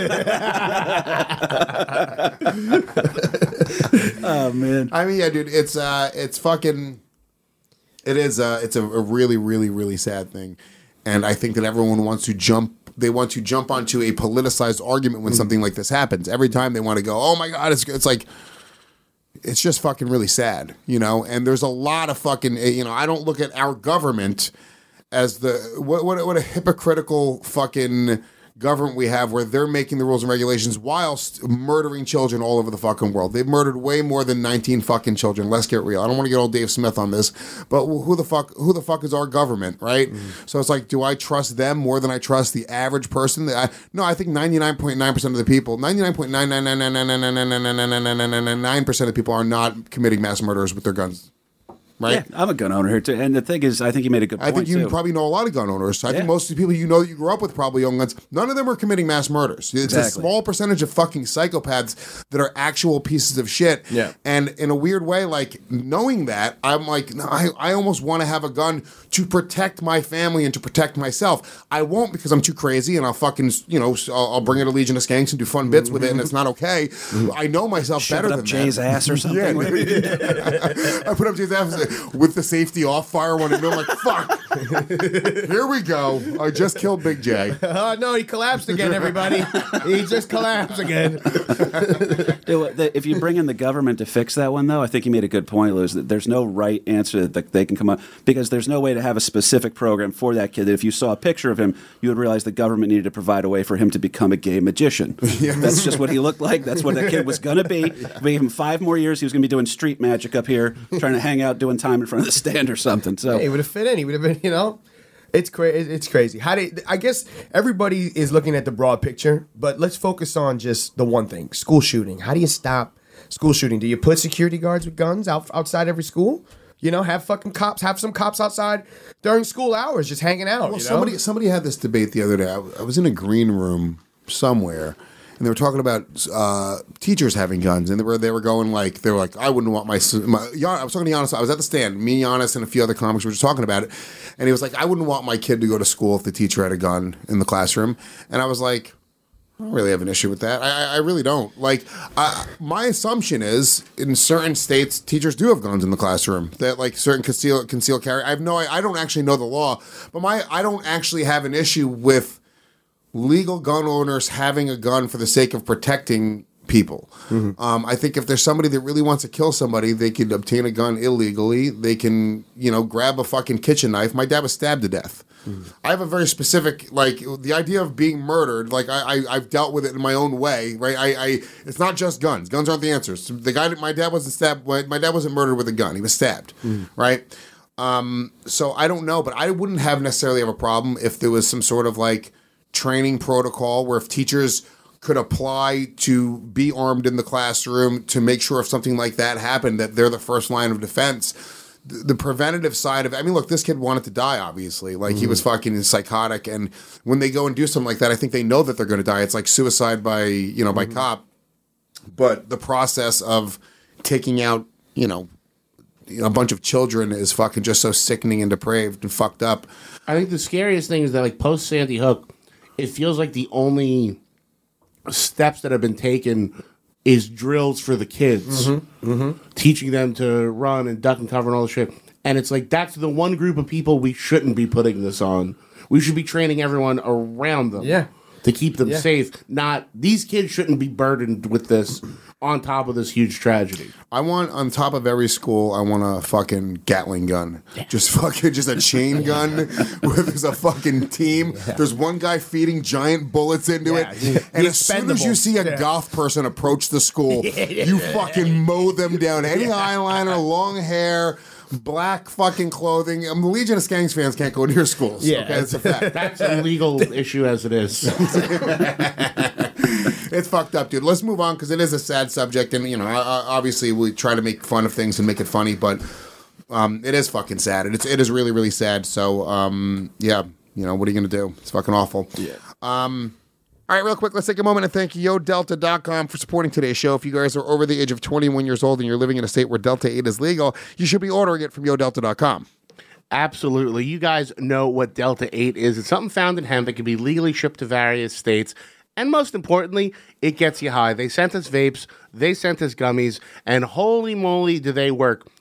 Oh, man. I mean, yeah, dude, it's fucking, it's a really, really, really sad thing. And I think that everyone wants to jump they want to jump onto a politicized argument when something like this happens. Every time they want to go, oh my God, it's like, it's just fucking really sad, you know? And there's a lot of fucking, you know, I don't look at our government as the, what a hypocritical fucking government we have where they're making the rules and regulations whilst murdering children all over the fucking world. They've murdered way more than 19 fucking children. Let's get real. I don't want to get old Dave Smith on this, but who the fuck is our government, right? So it's like, do I trust them more than I trust the average person? No, I think 99.9% of the people, 99.999999999% of the people are not committing mass murders with their guns. Right? Yeah, I'm a gun owner here too. And the thing is, I think you made a good point. I think you too. probably know a lot of gun owners. I think most of the people you know that you grew up with probably own guns. None of them are committing mass murders. It's a small percentage of fucking psychopaths that are actual pieces of shit. Yeah. And in a weird way, like, knowing that, I'm like, no, I almost want to have a gun to protect my family and to protect myself. I won't because I'm too crazy and I'll fucking, you know, I'll bring it to Legion of Skanks and do fun bits with it and it's not okay. I know myself better than that. Jay's ass or something. I put up Jay's ass with the safety off, fire one, and I'm like, fuck. Here we go. I just killed Big J. No, he collapsed again, everybody. He just collapsed again. If you bring in the government to fix that one, though, I think you made a good point, Lewis, that there's no right answer that they can come up, because there's no way to have a specific program for that kid. That if you saw a picture of him, you would realize the government needed to provide a way for him to become a gay magician. Yes. That's just what he looked like. That's what that kid was going to be. We gave him 5 more years. He was going to be doing street magic up here, trying to hang out, doing time in front of the stand or something. So he would have fit in. He would have been, you know. It's crazy. It's crazy. I guess everybody is looking at the broad picture, but let's focus on just the one thing: school shooting. How do you stop school shooting? Do you put security guards with guns outside every school? You know, have fucking cops. Have some cops outside during school hours, just hanging out. Well, you know? somebody had this debate the other day. I was in a green room somewhere. And they were talking about teachers having guns, and they were going like, I wouldn't want my I was talking to Giannis. I was at the stand, me, Giannis, and a few other comics were just talking about it, and he was like, I wouldn't want my kid to go to school if the teacher had a gun in the classroom, and I was like, I don't really have an issue with that. I really don't. Like, my assumption is in certain states, teachers do have guns in the classroom. That like certain conceal carry. I don't actually know the law, but I don't actually have an issue with legal gun owners having a gun for the sake of protecting people. Mm-hmm. I think if there's somebody that really wants to kill somebody, they could obtain a gun illegally. They can, you know, grab a fucking kitchen knife. My dad was stabbed to death. Mm-hmm. I have a very specific, like, the idea of being murdered, like, I've dealt with it in my own way, right? It's not just guns. Guns aren't the answers. The guy that my dad wasn't stabbed, my dad wasn't murdered with a gun. He was stabbed, right? So I don't know, but I wouldn't necessarily have a problem if there was some sort of, like, training protocol where if teachers could apply to be armed in the classroom to make sure if something like that happened that they're the first line of defense. The preventative side of it, I mean, look, this kid wanted to die, obviously. Like, he was fucking psychotic, and when they go and do something like that, I think they know that they're going to die. It's like suicide by cop. But the process of taking out, a bunch of children is fucking just so sickening and depraved and fucked up. I think the scariest thing is that, like, post Sandy Hook, it feels like the only steps that have been taken is drills for the kids, teaching them to run and duck and cover and all the shit. And it's like, that's the one group of people we shouldn't be putting this on. We should be training everyone around them to keep them safe. Not, these kids shouldn't be burdened with this on top of this huge tragedy. I want, on top of every school, I want a fucking Gatling gun. Yeah. Just a chain gun where there's a fucking team. Yeah. There's one guy feeding giant bullets into it. And as soon as you see a goth person approach the school, you fucking mow them down. Any eyeliner, long hair, black fucking clothing. The Legion of Skanks fans can't go near schools. Yeah, okay? It's a fact. That's a legal issue as it is. It's fucked up, dude. Let's move on because it is a sad subject, and obviously we try to make fun of things and make it funny, but it is fucking sad. It is really, really sad. So what are you gonna do? It's fucking awful. Yeah. All right, real quick, let's take a moment and thank YoDelta.com for supporting today's show. If you guys are over the age of 21 years old and you're living in a state where Delta 8 is legal, you should be ordering it from YoDelta.com. Absolutely. You guys know what Delta 8 is. It's something found in hemp that can be legally shipped to various states. And most importantly, it gets you high. They sent us vapes, they sent us gummies, and holy moly do they work.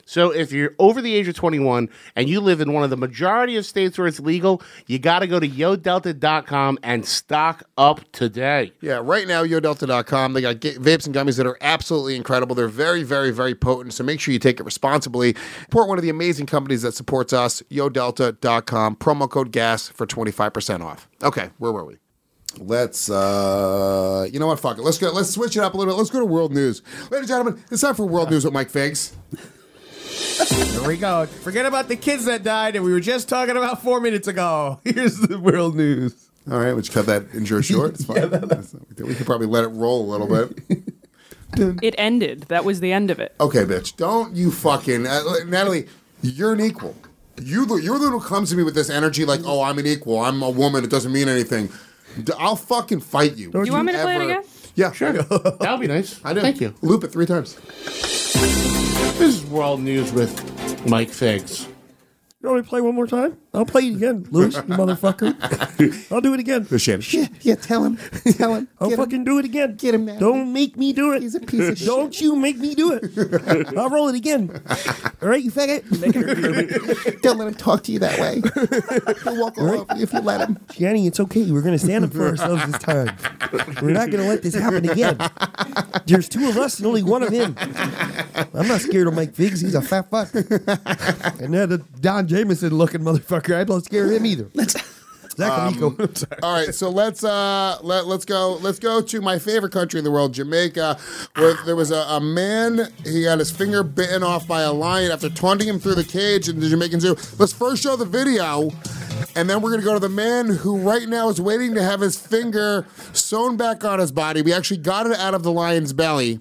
So if you're over the age of 21 and you live in one of the majority of states where it's legal, you got to go to YoDelta.com and stock up today. Yeah, right now, YoDelta.com, they got vapes and gummies that are absolutely incredible. They're very, very, very potent, so make sure you take it responsibly. Support one of the amazing companies that supports us, YoDelta.com, promo code GAS for 25% off. Okay, where were we? Let's, you know what, fuck it. Let's go. Let's switch it up a little bit. Let's go to world news. Ladies and gentlemen, it's time for world news with Mike Figs. Here we go. Forget about the kids that died and we were just talking about 4 minutes ago. Here's the world news. All right, would you cut that intro short? It's fine. We could probably let it roll a little bit. It ended. That was the end of it. Okay, bitch. Don't you fucking... Natalie, you're an equal. You're the one who comes to me with this energy like, oh, I'm an equal. I'm a woman. It doesn't mean anything. I'll fucking fight you. You want me to play it again? Yeah. Sure. That would be nice. I do. Thank you. Loop it 3 times. This is world news with Mike Figs. You want me to play one more time? I'll play it again, Louis, you motherfucker. I'll do it again. Yeah, tell him. Tell him. I'll fucking do it again. Get him, man. Don't make me do it. He's a piece of shit. Don't you make me do it. I'll roll it again. All right, you faggot? Don't let him talk to you that way. He'll walk all over you if you let him. Shanny, it's okay. We're going to stand up for ourselves this time. We're not going to let this happen again. There's 2 of us and only 1 of him. I'm not scared of Mike Figs. He's a fat fuck. And then the Don Jameson looking motherfucker, I don't scare him either. Zach all right, so let's go to my favorite country in the world, Jamaica, where there was a man. He got his finger bitten off by a lion after taunting him through the cage in the Jamaican zoo. Let's first show the video, and then we're gonna go to the man who right now is waiting to have his finger sewn back on his body. We actually got it out of the lion's belly.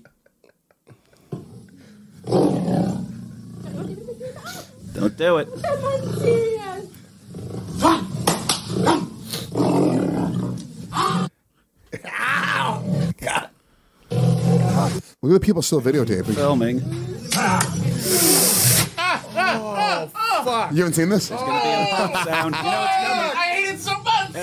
Don't do it. God. Look at the people still videotaping. Filming. Oh, fuck. You haven't seen this? There's going to be a pop sound. You know it's coming. I hate it so much.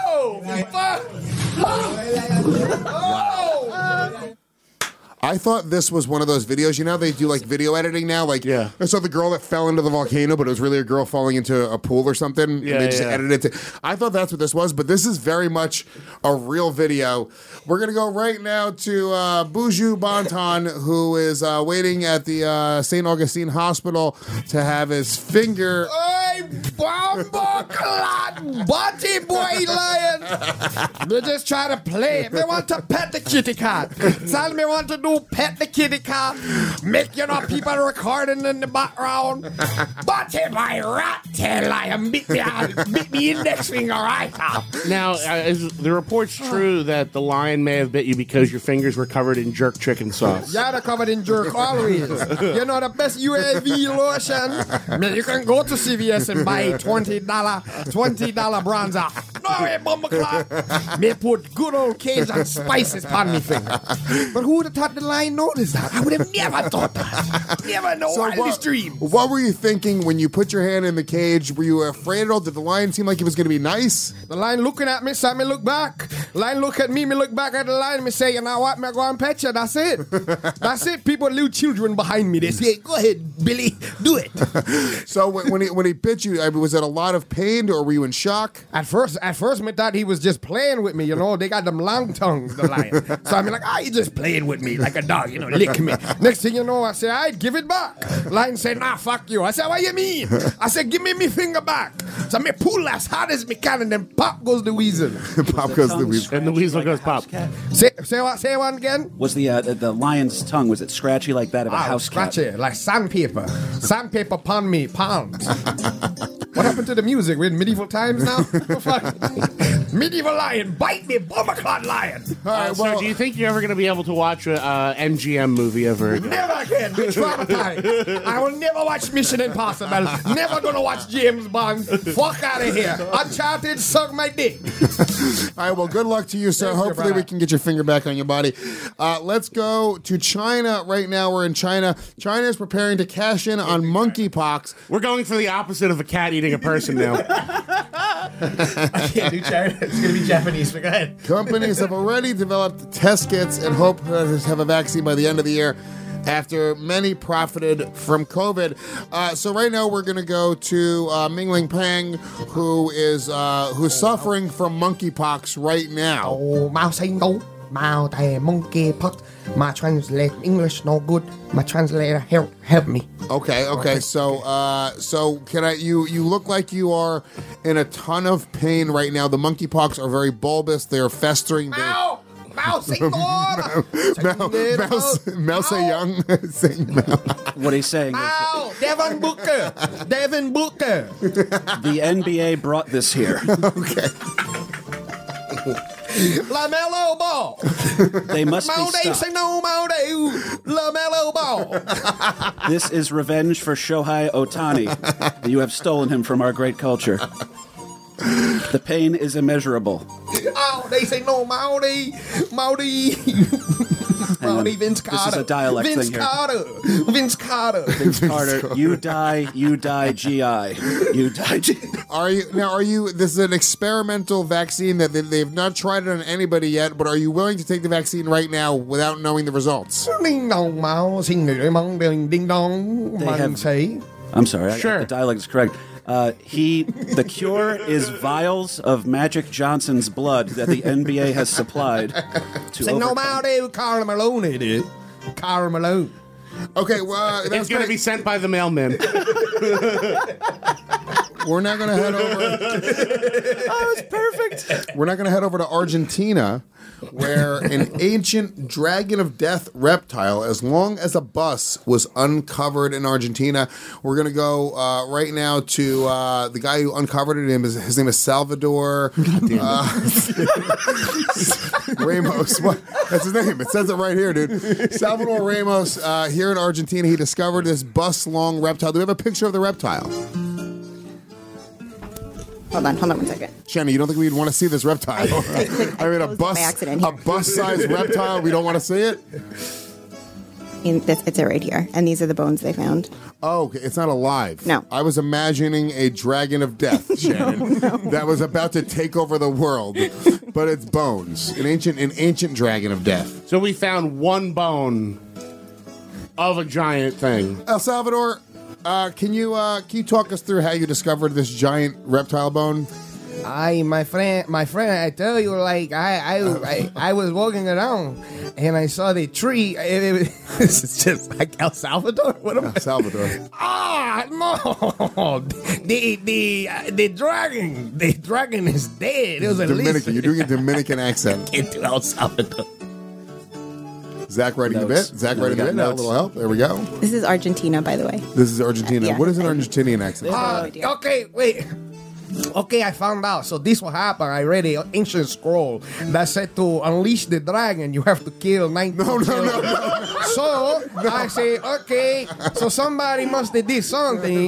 I thought this was one of those videos. You know, they do like video editing now. Like, I saw the girl that fell into the volcano, but it was really a girl falling into a pool or something. Yeah, and they just edited it. I thought that's what this was, but this is very much a real video. We're going to go right now to Buju Banton, who is waiting at the St. Augustine Hospital to have his finger... Hey, bomba clot, body boy lion. They just try to play. They want to pet the kitty cat. Tell me want to do pet the kitty cat. Make, people recording in the background. Body boy rat tail lion. Beat me index finger right now. Now, is the report's true that the lion may have bit you because your fingers were covered in jerk chicken sauce? Yeah, they're covered in jerk always. The best UAV lotion. Man, you can go to CVS and buy $20 bronzer. No way, bomba clock. Me put good old Cajun spices on me finger. But who would have thought the lion noticed that? I would have never thought that. Never know in this dream. What were you thinking when you put your hand in the cage? Were you afraid at all? Did the lion seem like he was going to be nice? The lion looking at me, so me look back. Lion look at me look back at the lion, me say, you know what, me go and pet you, that's it. That's it. People, little children behind me, they say, go ahead, Billy, do it. So when he bit you, was it a lot of pain or were you in shock? At first, me thought he was just playing with me, They got them long tongues, the lion. So I'm like, he just playing with me like a dog, lick me. Next thing you know, I say, I'd give it back. Lion say, nah, fuck you. I said, what you mean? I said, give me finger back. So me pull as hard as me can, and then pop goes the weasel. Pop goes the weasel. And the weasel goes pop. Say one again. Was the lion's tongue, was it scratchy like that of a house cat? Scratchy, like sandpaper. Sandpaper upon me, palms. What happened to the music? We're in medieval times now? Medieval lion, bite me, bomber clot lion. All right, so do you think you're ever going to be able to watch a MGM movie ever again? Never again. Be traumatized. I will never watch Mission Impossible. Never going to watch James Bond. Fuck out of here. Uncharted, suck my dick. All right, well, good luck to you, sir. Hopefully we can get your finger back on your body. Let's go to China right now. We're in China. China is preparing to cash in on monkeypox. We're going for the opposite of a cat eating a person now. I can't do China. It's going to be Japanese, but go ahead. Companies have already developed test kits and hope to have a vaccine by the end of the year. after many profited from COVID. So right now we're going to go to Mingling Pang, who's suffering from monkeypox right now. Oh, Mao saying no. Mao the monkeypox. My translate English no good. My translator help me. Okay. So can I? You look like you are in a ton of pain right now. The monkeypox are very bulbous. They are festering. Mao say no. Mao say young. Saying Mao. What he's saying Mao, Devin Booker. The NBA brought this here. Okay. LaMelo Ball. They must be say stopped. no, LaMelo Ball. This is revenge for Shohei Ohtani. You have stolen him from our great culture. The pain is immeasurable. Oh, they say no, Maudi. Vince Carter. This is a dialect Vince thing here. Vince Carter. Vince Carter, you die, GI. You die, GI. Are you? This is an experimental vaccine that they've not tried it on anybody yet. But are you willing to take the vaccine right now without knowing the results? Ding dong, Mao. Ding dong. They have- say. I'm sorry, Sure. the dialect is correct. The cure is vials of Magic Johnson's blood that the NBA has supplied to Say no, overcome. Mao. Carl Malone, dude. Carl Malone. Okay, well, It's going to be sent by the mailman. we're not going to head over. Oh, it's perfect. We're not going to head over to Argentina, where an ancient dragon of death reptile, as long as a bus, was uncovered in Argentina. We're going to go right now to the guy who uncovered it. His name is Salvador Ramos. What? That's his name. It says it right here, dude. Salvador Ramos, here in Argentina, he discovered this bus-long reptile. Do we have a picture of the reptile? Hold on 1 second. Shannon, you don't think we'd want to see this reptile? I mean, a bus-sized reptile. We don't want to see it. It's it right here, and these are the bones they found. Oh, okay. It's not alive. No. I was imagining a dragon of death, Shannon, that was about to take over the world, but it's bones. An ancient dragon of death. So we found one bone of a giant thing. El Salvador, can you talk us through how you discovered this giant reptile bone? My friend, I tell you, like I was walking around and I saw the tree. It's just like El Salvador. What am I? El Salvador. No, the dragon is dead. It was a Dominican. lizard. You're doing a Dominican accent. Get to El Salvador. Zach writing a bit. Zach writing a bit. A little help. There we go. This is Argentina, by the way. This is Argentina. Yeah. What is an Argentinian accent? Okay, wait. Okay, I found out. So this will happen. I read an ancient scroll that said to unleash the dragon, you have to kill 19 children. So I say, okay, so somebody must have did something.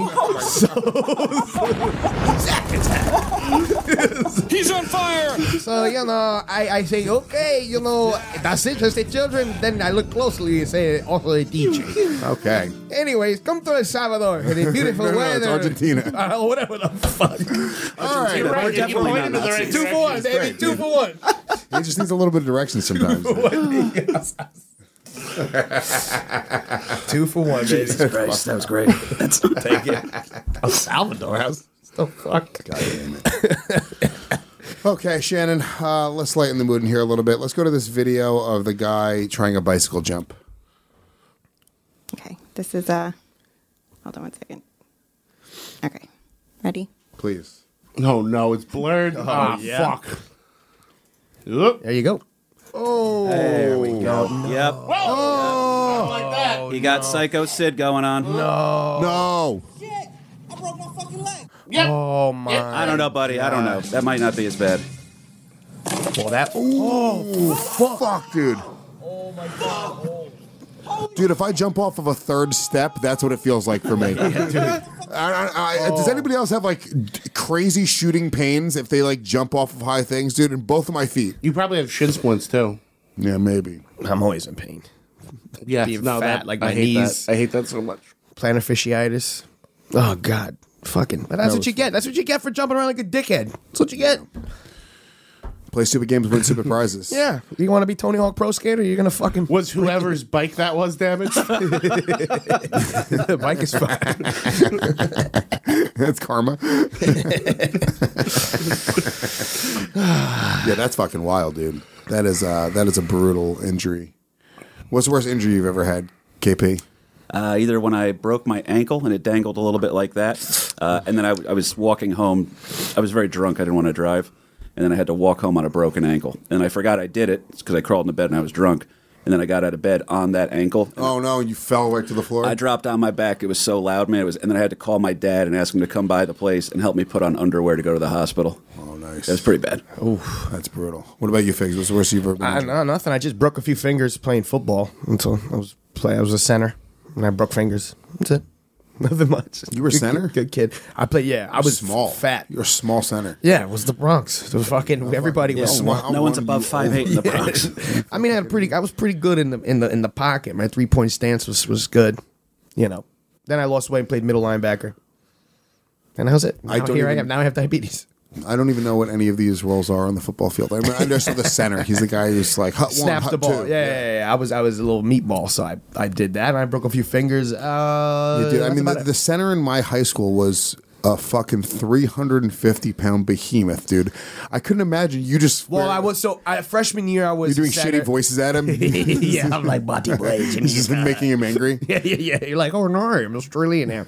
He's on fire! So, I say, okay, that's it, just the children. Then I look closely and say, also the teacher. Okay. Anyways, come to El Salvador in the beautiful No, weather. it's Argentina. Whatever the fuck. All right. We're Right, definitely you not pointed to the right Nazis. 2 for 1, baby. Great. 2 for 1. He just needs a little bit of direction sometimes. 2 for 1, baby. Jesus Christ, that was great. Take it. El Salvador house. The fuck? God damn it. Okay, Shannon, let's lighten the mood in here a little bit. Let's go to this video of the guy trying a bicycle jump. Okay, this is hold on 1 second. Okay, ready? Please. No, it's blurred. yeah. Fuck. Look. There you go. Oh. There we go. Yep. Oh. Like that. You got Psycho Sid going on. No. Oh, my. I don't know, buddy. I don't know. That might not be as bad. Well, that. Oh, fuck, dude. Oh, my God. Dude, if I jump off of a third step, that's what it feels like for me. Does anybody else have, like, crazy shooting pains if they, like, jump off of high things? Dude, in both of my feet. You probably have shin splints, too. Yeah, maybe. I'm always in pain. Yeah, Being no, fat, that, like I my hate knees. That. I hate that so much. Plantar fasciitis. Oh, God. Fucking. But that's what you get. That's what you get for jumping around like a dickhead. That's what you get. play stupid games, win stupid prizes. Yeah, you want to be Tony Hawk Pro Skater? You're gonna fucking Was whoever's bike that was damaged? the bike is fine. That's karma. Yeah, that's fucking wild, dude. That is a brutal injury. What's the worst injury you've ever had, KP? Either when I broke my ankle and it dangled a little bit like that, and then I was walking home. I was very drunk. I didn't want to drive, and then I had to walk home on a broken ankle. And I forgot I did it because I crawled into bed and I was drunk. And then I got out of bed on that ankle. Oh no! You fell right to the floor. I dropped on my back. It was so loud, man. And then I had to call my dad and ask him to come by the place and help me put on underwear to go to the hospital. Oh, nice. It was pretty bad. Oof, that's brutal. What about you, Figs? What's the worst you've ever been? No, nothing. I just broke a few fingers playing football until I was a center, and I broke fingers. That's it. Nothing much. You were center? Good kid. I played. Yeah, I was small, fat. You're a small center. Yeah, it was the Bronx. It was fucking. Everybody was small. No one's above 5'8" in the Bronx. I mean, I was pretty good in the pocket. My 3-point stance was good. You know. Then I lost weight and played middle linebacker. And that was it. Now I have diabetes. I don't even know what any of these roles are on the football field. I mean, I know the center. He's the guy who's like hut snaps one, the ball. two. Yeah. I was a little meatball, so I did that, and I broke a few fingers. You did. I mean, the center in my high school was a fucking 350-pound behemoth, dude. I couldn't imagine you just. Well, freshman year I was. You're doing shitty voices at him. Yeah, I'm like Buddy Blades. He's just making him angry. Yeah. You're like, oh no, I'm Australian now.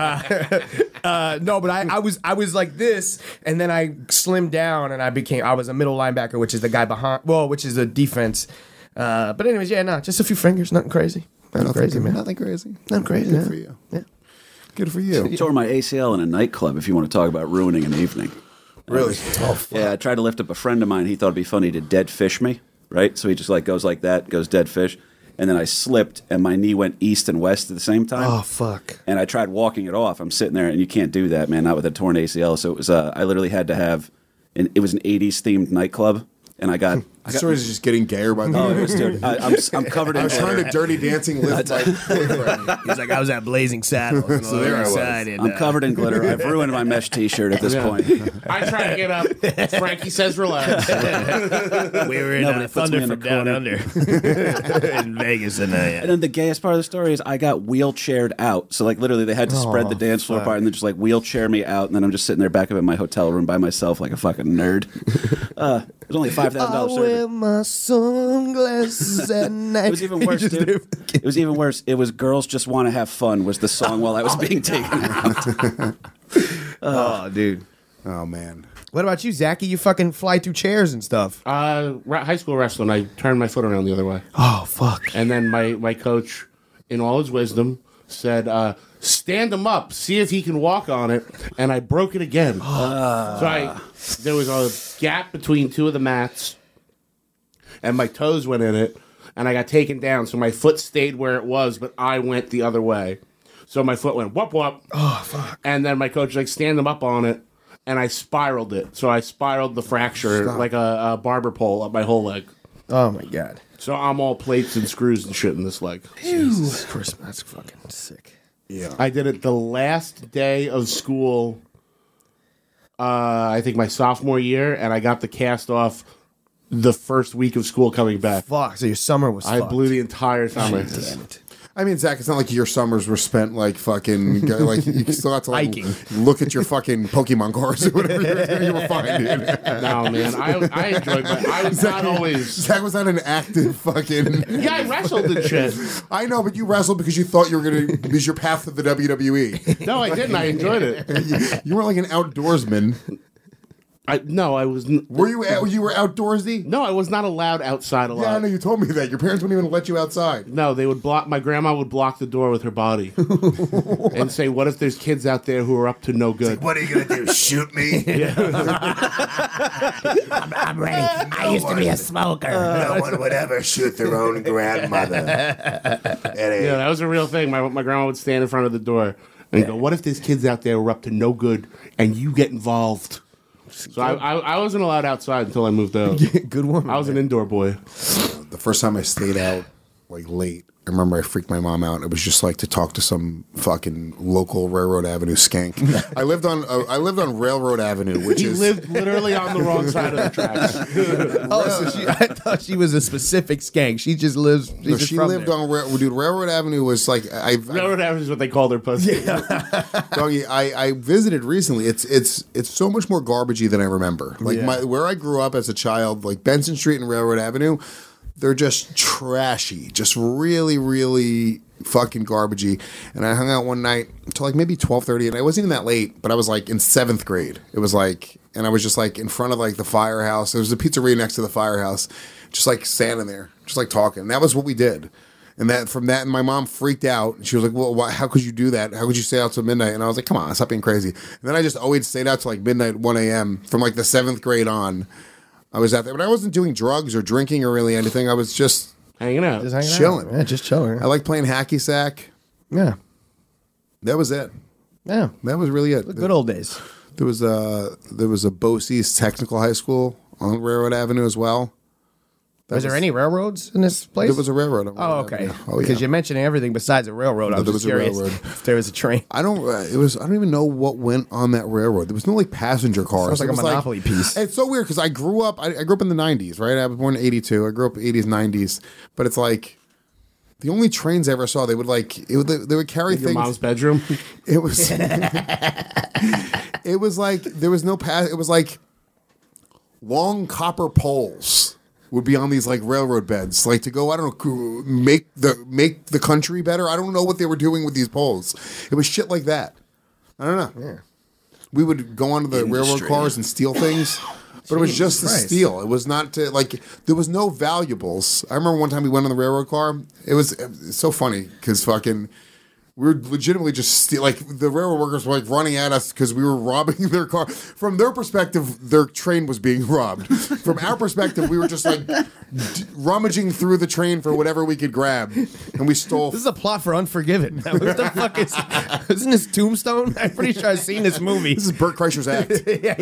No, but I was like this, and then I slimmed down, and I was a middle linebacker, which is the guy behind. Well, which is the defense. But anyways, just a few fingers, nothing crazy. Nothing crazy, man. Nothing crazy. Nothing crazy. Good for you. Yeah. Good for you. Tore my ACL in a nightclub, if you want to talk about ruining an evening. Really? Yeah, I tried to lift up a friend of mine. He thought it'd be funny to dead fish me, right? So he just goes like that, goes dead fish. And then I slipped, and my knee went east and west at the same time. Oh, fuck. And I tried walking it off. I'm sitting there, and you can't do that, man, not with a torn ACL. So it was, I literally had to have, it was an 80s-themed nightclub. And I got story is just getting gayer by the Oh, way. dude, I'm covered in I was trying to Dirty Dancing lift my He's like, I was at Blazing Saddles. So there I was. I'm covered in glitter. I've ruined my mesh T-shirt at this point. I try to get up. Frankie says relax. We were in Thunder from Down Under in Vegas. And then the gayest part of the story is I got wheelchaired out. So literally they had to spread the dance floor apart and then just wheelchair me out. And then I'm just sitting there back up in my hotel room by myself like a fucking nerd. It was only $5,000 surgery. My sunglasses at night. It was even worse, dude. It was even worse. It was "Girls Just Want to Have Fun" was the song while I was being taken out. Oh, dude. Oh man. What about you, Zachy? You fucking fly through chairs and stuff. High school wrestling, I turned my foot around the other way. Oh, fuck. And then my coach, in all his wisdom, said, stand him up, see if he can walk on it. And I broke it again. There was a gap between two of the mats, and my toes went in it, and I got taken down. So my foot stayed where it was, but I went the other way. So my foot went whoop whoop. Oh, fuck. And then my coach stand him up on it, and I spiraled it. So I spiraled the fracture like a barber pole up my whole leg. Oh, my God. So I'm all plates and screws and shit in this leg. Jesus Christ, that's fucking sick. Yeah. I did it the last day of school, I think my sophomore year, and I got the cast off the first week of school coming back. Fuck, so your summer was I fucked. blew the entire summer. Damn it. I mean, Zach, it's not like your summers were spent like fucking like you still have to hiking. Look at your fucking Pokemon cards or whatever you were fine, dude. No, man, I enjoyed my. I was not always. Zach was not an active fucking. Yeah, I wrestled and shit. I know, but you wrestled because you thought you were gonna use your path to the WWE. No, I didn't. I enjoyed it. You weren't like an outdoorsman. I was. Were you? You were outdoorsy? No, I was not allowed outside a lot. Yeah, I know. You told me that your parents wouldn't even let you outside. No, they would block. My grandma would block the door with her body and say, "What if there's kids out there who are up to no good? Like, what are you gonna do? Shoot me? I'm ready. I used to be a smoker. No one would ever shoot their own grandmother." Yeah, that was a real thing. My grandma would stand in front of the door and go, "What if there's kids out there who are up to no good and you get involved?" So I wasn't allowed outside until I moved out. Good woman. I was an indoor boy. The first time I stayed out like late, remember I freaked my mom out. It was just like to talk to some fucking local Railroad Avenue skank. I lived on Railroad Avenue, which He is lived literally on the wrong side of the tracks. I thought she was a specific skank. She just lives. No, she lived on Railroad Avenue was like Railroad Avenue is what they call their pussy. Doggy, I visited recently. It's so much more garbagey than I remember. Like where I grew up as a child, like Benson Street and Railroad Avenue, they're just trashy, just really, really fucking garbagey. And I hung out one night until like maybe 12:30, and I wasn't even that late, but I was like in 7th grade. It was like, and I was just like in front of like the firehouse. There was a pizzeria next to the firehouse, just like standing there, just like talking. And that was what we did. And and my mom freaked out. She was like, well, how could you do that? How could you stay out till midnight? And I was like, come on, stop being crazy. And then I just always stayed out till like midnight, 1 a.m. from like the 7th grade on. I was out there, but I wasn't doing drugs or drinking or really anything. I was just hanging out, chilling. Yeah, just chilling. I like playing hacky sack. Yeah, that was it. Yeah, that was really it. The good old days. There was a Bose East Technical High School on Railroad Avenue as well. Was there any railroads in this place? There was a railroad. On Oh, okay. Avenue. Oh, Because yeah. you're mentioning everything besides a railroad. I'm there just was a curious railroad. if there was a train. I don't even know what went on that railroad. There was no like passenger cars. Sounds like It a was Monopoly piece. It's so weird because I grew up in the 90s, right? I was born in 82. I grew up 80s, 90s. But it's like the only trains I ever saw, they would carry In things. your mom's bedroom? It was it was like there was no pass. It was like long copper poles would be on these like railroad beds, like to go, I don't know, make the country better. I don't know what they were doing with these poles. It was shit like that. I don't know. Yeah. We would go onto the railroad cars and steal things, but it was just to steal. It was not to like. There was no valuables. I remember one time we went on the railroad car. It was so funny because fucking. We were legitimately just like the railroad workers were like running at us because we were robbing their car. From their perspective, their train was being robbed. From our perspective, we were just like rummaging through the train for whatever we could grab, and we stole. This is a plot for Unforgiven. What the fuck is? Isn't this Tombstone? I'm pretty sure I've seen this movie. This is Burt Kreischer's Act.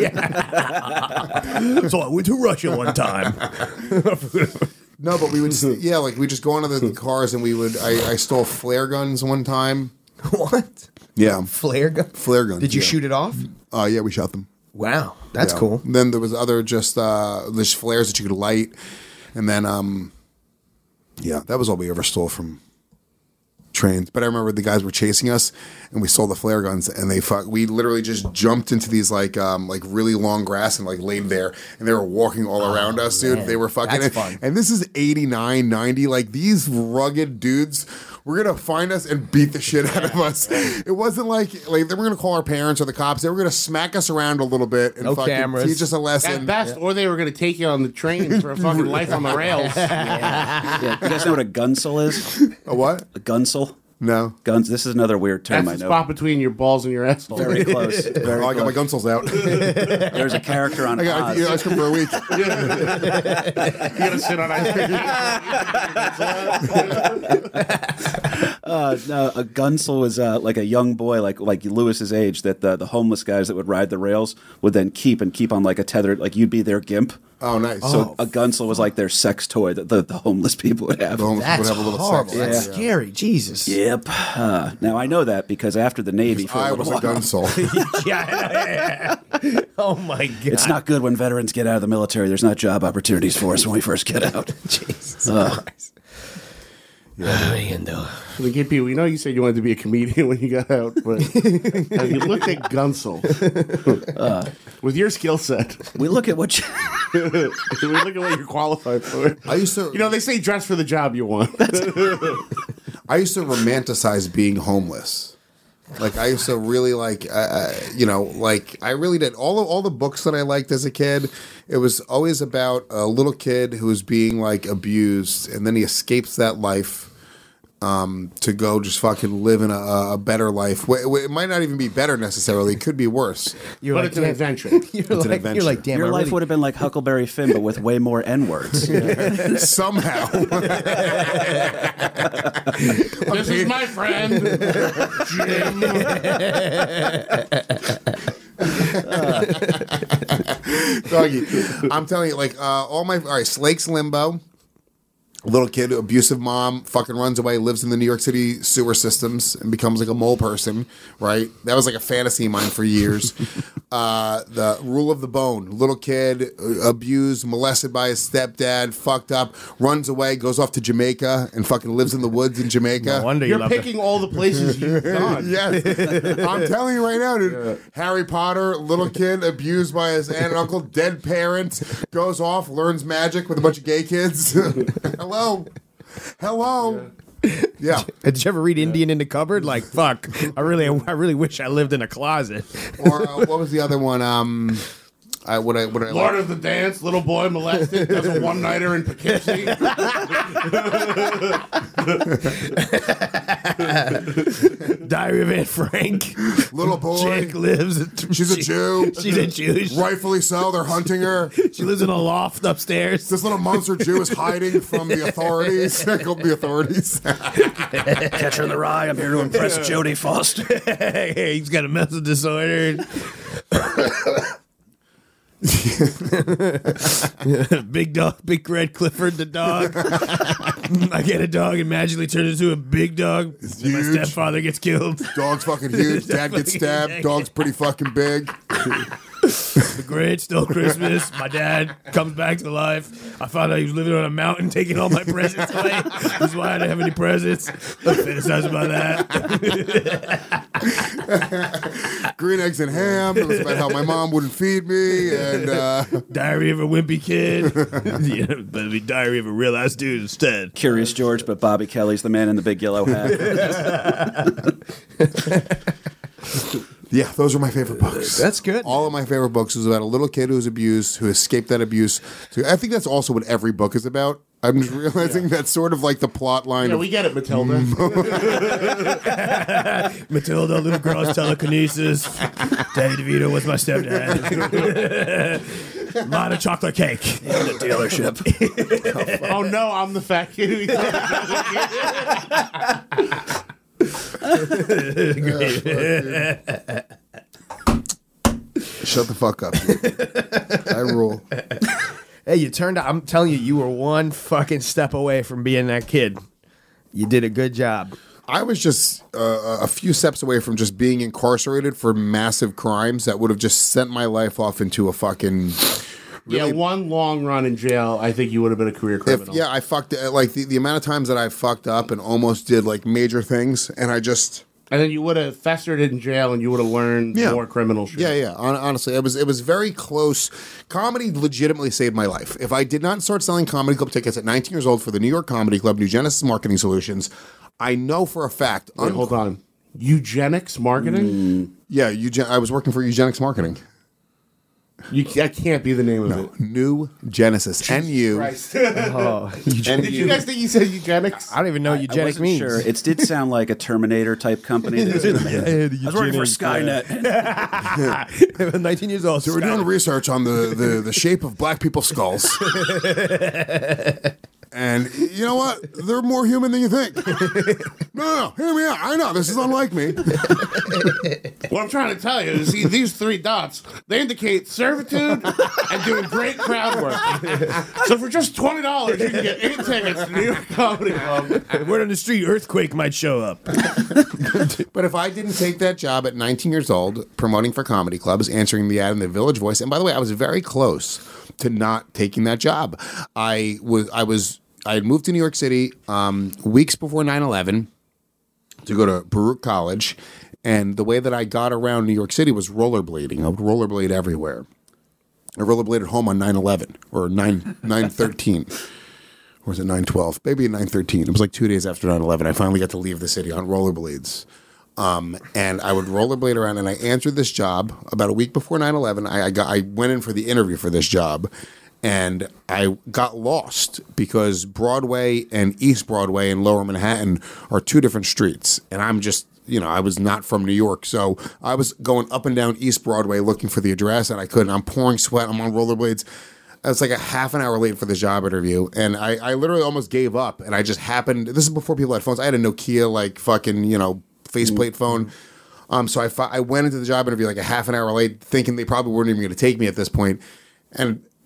So I went to Russia one time. No, but we would, we just go onto the cars and we would. I stole flare guns one time. What? Yeah, flare gun. Flare guns. Did you shoot it off? Yeah, we shot them. Wow, that's Yeah. cool. Then there was other just there's flares that you could light, and then that was all we ever stole from trains. But I remember the guys were chasing us, and we stole the flare guns, and we literally just jumped into these like really long grass and like laid there, and they were walking all around us, dude. man. They were fucking. That's fun. And this is 89, 90. Like these rugged dudes were gonna find us and beat the shit out of us. It wasn't like they were gonna call our parents or the cops. They were gonna smack us around a little bit and No fucking cameras. teach us a lesson. At best, or they were going to take you on the train for a fucking life on the rails. Yeah, you guys know what a gunsel is? A what? A gunsel? No. Guns. This is another weird term That's I the know. spot between your balls and your asshole. Very close. Very I got my close. gunsel's out. There's a character on I got Oz. ice cream for a week. You got to sit on ice cream. No, a gunsel was like a young boy, like Lewis's age, that the homeless guys that would ride the rails would then keep on like a tethered, like you'd be their gimp. Oh, nice. So a gunsel was like their sex toy that the homeless people would have. The homeless people That's would have a little horrible. sex. That's Yeah. scary. Jesus. Yep. Now I know that because after the Navy, for I a was little a while, gunsel. Yeah. Oh my god. it's not good when veterans get out of the military. There's not job opportunities for us when we first get out. Jesus Christ. The kid people, you know, you said you wanted to be a comedian when you got out, but have you looked at Gunsel with your skill set? We look at what you... We look at what you're qualified for. I used to, You know, they say dress for the job you want. I used to romanticize being homeless. Like I used to really like, I really did all the books that I liked as a kid. It was always about a little kid who was being like abused, and then he escapes that life to go just fucking live in a better life. It might not even be better necessarily. It could be worse. But it's an adventure. You're like, damn. Your I life really- would have been like Huckleberry Finn, but with way more N-words. Somehow. This is my friend, Jim. Doggy, I'm telling you, like all right, Slake's Limbo. little kid, abusive mom, fucking runs away, lives in the New York City sewer systems and becomes like a mole person, right? That was like a fantasy of mine for years. The Rule of the Bone, little kid, abused, molested by his stepdad, fucked up, runs away, goes off to Jamaica and fucking lives in the woods in Jamaica. No wonder You're picking all the places you've gone. Yes. I'm telling you right now, dude. Harry Potter, little kid, abused by his aunt and uncle, dead parents, goes off, learns magic with a bunch of gay kids. Hello. Yeah. Did you ever read Indian in the Cupboard? Like, fuck. I really wish I lived in a closet. Or what was the other one? Lord of the Dance, little boy molested, does a one-nighter in Poughkeepsie. Diary of Anne Frank. Little boy. Chick lives. She's a Jew. She's a Jew. Rightfully so. They're hunting her. She lives in a loft upstairs. This little monster Jew is hiding from the authorities. The authorities. Catch her in the Rye. I'm here to impress Jodie Foster. Hey, he's got a mental disorder. Big dog, Big Red Clifford the dog. I get a dog and magically turns into a big dog. And my stepfather gets killed. Dog's fucking huge. Dad gets stabbed. Dog's pretty fucking big. The Grinch stole Christmas. My dad comes back to life. I found out he was living on a mountain taking all my presents away. That's why I didn't have any presents. I fantasize about that. Green eggs and ham. It was about how my mom wouldn't feed me. And Diary of a Wimpy Kid. Yeah, but it'd be Diary of a Real Ass Dude instead. Curious George, but Bobby Kelly's the man in the big yellow hat. Yeah, those are my favorite books. That's good. All of my favorite books is about a little kid who was abused, who escaped that abuse. So I think that's also what every book is about. I'm just realizing that's sort of like the plot line. Yeah, of, we get it, Matilda. Matilda, little girl's telekinesis. Danny DeVito was my stepdad. A lot of chocolate cake. In the dealership. Oh no, I'm the fat kid who Shut the fuck up, dude. I rule. Hey, you turned out, I'm telling you, you were one fucking step away from being that kid. You did a good job. I was just a few steps away from just being incarcerated for massive crimes that would have just sent my life off into a fucking... Really, one long run in jail, I think you would have been a career criminal. I fucked like the amount of times that I fucked up and almost did like major things, and I just... And then you would have festered in jail, and you would have learned more criminal shit. Yeah. Honestly, it was very close. Comedy legitimately saved my life. If I did not start selling comedy club tickets at 19 years old for the New York Comedy Club, New Genesis Marketing Solutions, I know for a fact. Wait, hold on, Eugenics Marketing? Yeah, I was working for Eugenics Marketing. That can't be the name of it. New Genesis. N-U. Did you guys think you said eugenics? I don't even know what eugenics means. Sure. It did sound like a Terminator type company. I was working for Skynet. 19 years old. So we're doing research on the shape of black people's skulls. And you know what? They're more human than you think. No, hear me out. I know, this is unlike me. What I'm trying to tell you is, see, these three dots, they indicate servitude and doing great crowd work. So for just $20, you can get 8 tickets to New York Comedy Club. Word on the street, earthquake might show up. But if I didn't take that job at 19 years old, promoting for comedy clubs, answering the ad in the Village Voice, and by the way, I was very close to not taking that job. I had moved to New York City weeks before 9/11 to go to Baruch College, and the way that I got around New York City was rollerblading. I would rollerblade everywhere. I rollerbladed home on 9/11 or 9/13. Or was it 9/12? Maybe 9/13. It was like 2 days after 9/11. I finally got to leave the city on rollerblades. And I would rollerblade around, and I answered this job about a week before 9/11. I went in for the interview for this job, and I got lost because Broadway and East Broadway in Lower Manhattan are two different streets. And I'm just, I was not from New York. So I was going up and down East Broadway looking for the address, and I couldn't. I'm pouring sweat. I'm on rollerblades. I was like a half an hour late for the job interview, and I literally almost gave up. And I just happened, this is before people had phones. I had a Nokia, like fucking, faceplate phone. So I went into the job interview like a half an hour late, thinking they probably weren't even going to take me at this point. And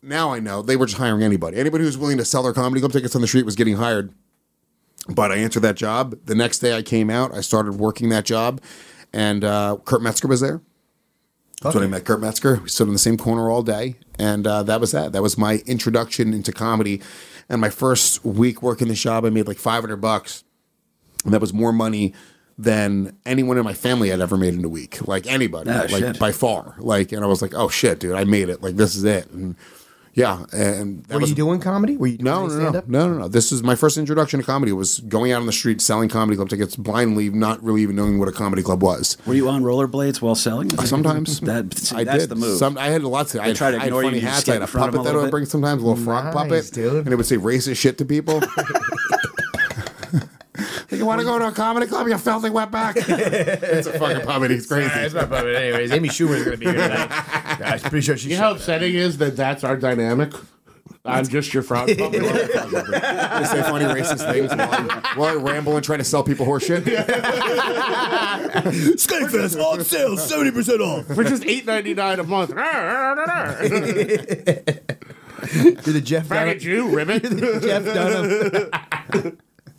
now I know they were just hiring anybody. Anybody who was willing to sell their comedy club tickets on the street was getting hired. But I answered that job. The next day I came out, I started working that job, and Kurt Metzger was there. That's when I met Kurt Metzger. We stood in the same corner all day, and that was that. That was my introduction into comedy. And my first week working the job, I made like $500, and that was more money than anyone in my family had ever made in a week. Like anybody, shit. by far. And I was like, oh shit, dude, I made it. Like this is it. And yeah, and that Were you doing comedy? Were you doing no. This is my first introduction to comedy. Was going out on the street selling comedy club tickets blindly, not really even knowing what a comedy club was. Were you on rollerblades while selling? Sometimes That's did. the move. I had lots of. I try to had ignore you, funny you just hats. get I had in a front of 'em puppet a that I little would bring sometimes, a little frog puppet, dude. and it would say racist shit to people. You want to go to a comedy club? You filthy wetback. It's a fucking puppet. He's crazy. It's my puppet. Anyways, Amy Schumer's going to be here tonight. I'm pretty sure she's. You know how upsetting is that's our dynamic? I'm just your frog puppet. They say funny racist things while I ramble and try to sell people horse shit. Skyfest on sale, 70% off. For just $8.99 a month. You're the Jeff Dunham. Faggot Jew, ribbit. Jeff Dunham.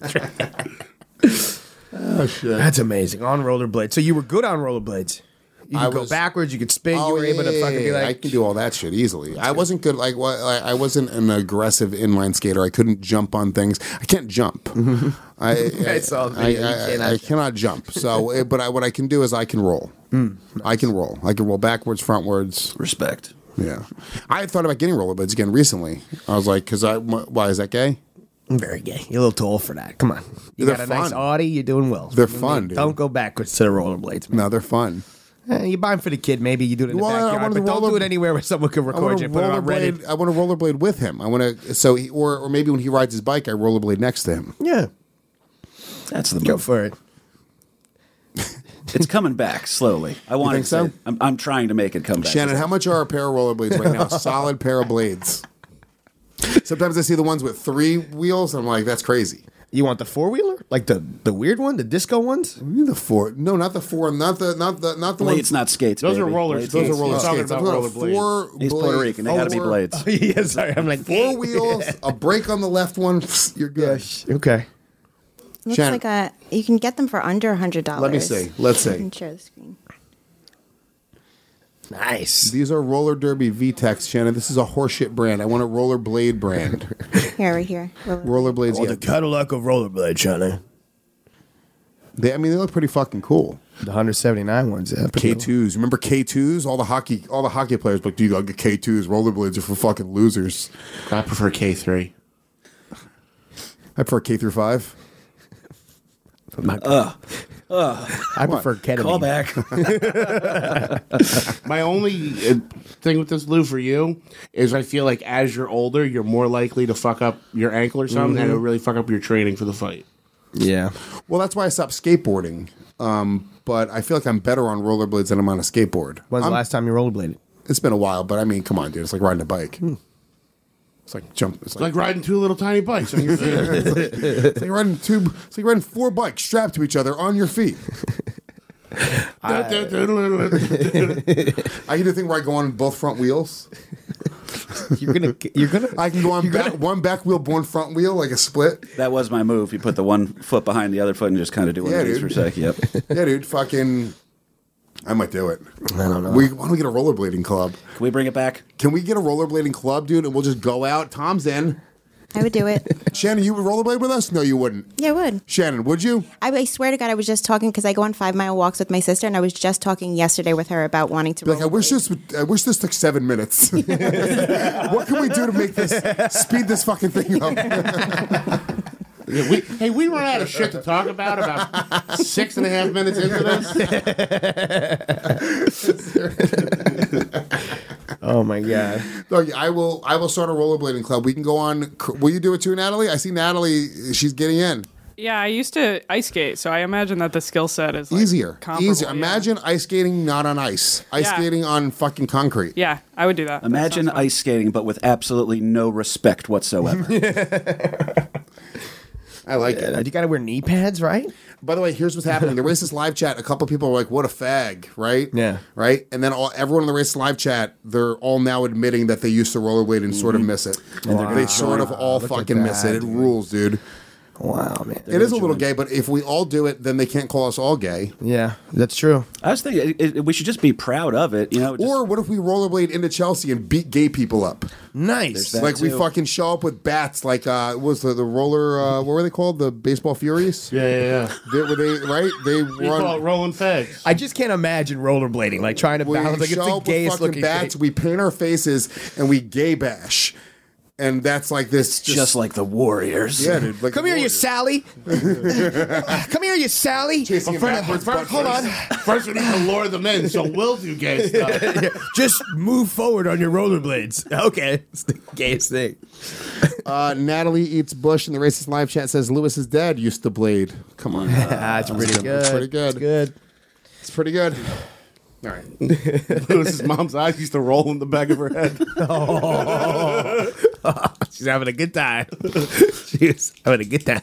Oh shit! That's amazing. On rollerblades. So you were good on rollerblades. You could go backwards. You could spin. you were able to fucking be like. I can do all that shit easily. I wasn't good. I wasn't an aggressive inline skater. I couldn't jump on things. I can't jump. I cannot jump. So, what I can do is I can roll. Nice. I can roll. I can roll backwards, frontwards. Respect. Yeah. I had thought about getting rollerblades again recently. I was like, why is that gay? I'm very gay. You're a little too old for that. Come on. You They're got a nice fun. Audi. You're doing well. They're fun, dude. Don't go backwards to the rollerblades, man. No, they're fun. You buy them for the kid. Maybe you do it in the Well, I backyard, wanted but to don't roller- do it anywhere where someone can record you and put it on Reddit. I want to rollerblade with him. I want to, or maybe when he rides his bike, I rollerblade next to him. Yeah. That's the move. Go for it. It's coming back slowly. I want think to so? say I'm trying to make it come back. Shannon, how much are a pair of rollerblades right now? Solid pair of blades. Sometimes I see the ones with 3 wheels. And I'm like, that's crazy. You want the 4-wheeler, like the weird one, the disco ones? The 4? No, not the 4. Not the Blades, ones. not skates. Those baby. are roller Blades, skates. Those are roller He's talking skates. about I'm talking rollerblades. 4 He's Puerto Rican. They got to be blades. Yeah, sorry. I'm like 4 wheels, a brake on the left one. You're good. Okay. Looks Shannon. like you can get them for under $100. Let me see. Let's I see. can share the screen. Nice. These are Roller Derby VTEX, Shannon. This is a horseshit brand. I want a rollerblade brand. Here, right here. Rollerblades. Oh, the Cadillac of rollerblade, Johnny. They look pretty fucking cool. The 179 ones. Yeah, K2s. Remember K2s? All the hockey players like, dude, you gotta get K2s. Rollerblades are for fucking losers. I prefer K3. I prefer K through 5. I prefer ketamine. Call back. My only thing with this, Lou, for you is I feel like as you're older, you're more likely to fuck up your ankle or something, and it'll really fuck up your training for the fight. Yeah. Well, that's why I stopped skateboarding. But I feel like I'm better on rollerblades than I'm on a skateboard. When's the last time you rollerbladed? It's been a while, but I mean, come on, dude. It's like riding a bike. It's like jump. It's It's like riding 2 little tiny bikes on your feet. it's like riding 4 bikes strapped to each other on your feet. I can do a thing where I go on both front wheels. You're gonna. I can go on one back wheel, one front wheel, like a split. That was my move. You put the one foot behind the other foot and just kind of do one of these for a sec. Yep. Yeah, dude. Fucking. I might do it. I don't know. Why don't we get a rollerblading club? Can we bring it back? Can we get a rollerblading club, dude? And we'll just go out. Tom's in. I would do it. Shannon, you would rollerblade with us? No, you wouldn't. Yeah, I would. Shannon, would you? I swear to God, I was just talking because I go on 5-mile walks with my sister, and I was just talking yesterday with her about wanting to. Be like, I wish this took 7 minutes. What can we do to make this speed this fucking thing up? We run out of shit to talk about 6.5 minutes into this. Oh my god! Look, I will start a rollerblading club. We can go on. Will you do it too, Natalie? I see Natalie. She's getting in. Yeah, I used to ice skate, so I imagine that the skill set is like Easier. comparable, yeah. Imagine ice skating not on ice. Ice skating on fucking concrete. Yeah, I would do that. Imagine ice skating, but with absolutely no respect whatsoever. I like it. You got to wear knee pads, right? By the way, here's what's happening. The Racist Live Chat, a couple of people are like, what a fag, right? Yeah. Right? And then everyone in the Racist Live Chat, they're all now admitting that they used to rollerblade and sort of miss it. Wow. They sort of all Look at fucking miss that, it. It dude. rules, dude. Wow, man. It is a little gay, but if we all do it, then they can't call us all gay. Yeah, that's true. I was thinking we should just be proud of it, you know. Or what if we rollerblade into Chelsea and beat gay people up? Nice. Like we fucking show up with bats, like what was the roller? What were they called? The baseball furies? Yeah. They right? They We call it rolling fags. I just can't imagine rollerblading, like trying to We balance. Like it's show the up with gayest fucking looking bats. thing. We paint our faces and we gay bash, and that's like this, just like the Warriors. Yeah, dude. Like Come here, you Sally. Come here, you Sally. Chasing him backwards, Hold on. First, we need to lure them in, so we'll do gay stuff. Just move forward on your rollerblades. Okay, it's the gayest thing. Natalie Eats Bush in the Racist Live Chat says Lewis's dad used to blade. Come on, That's pretty good. It's pretty good. It's good. It's pretty good. All right. Lewis's mom's eyes used to roll in the back of her head. She's having a good time. She's having a good time.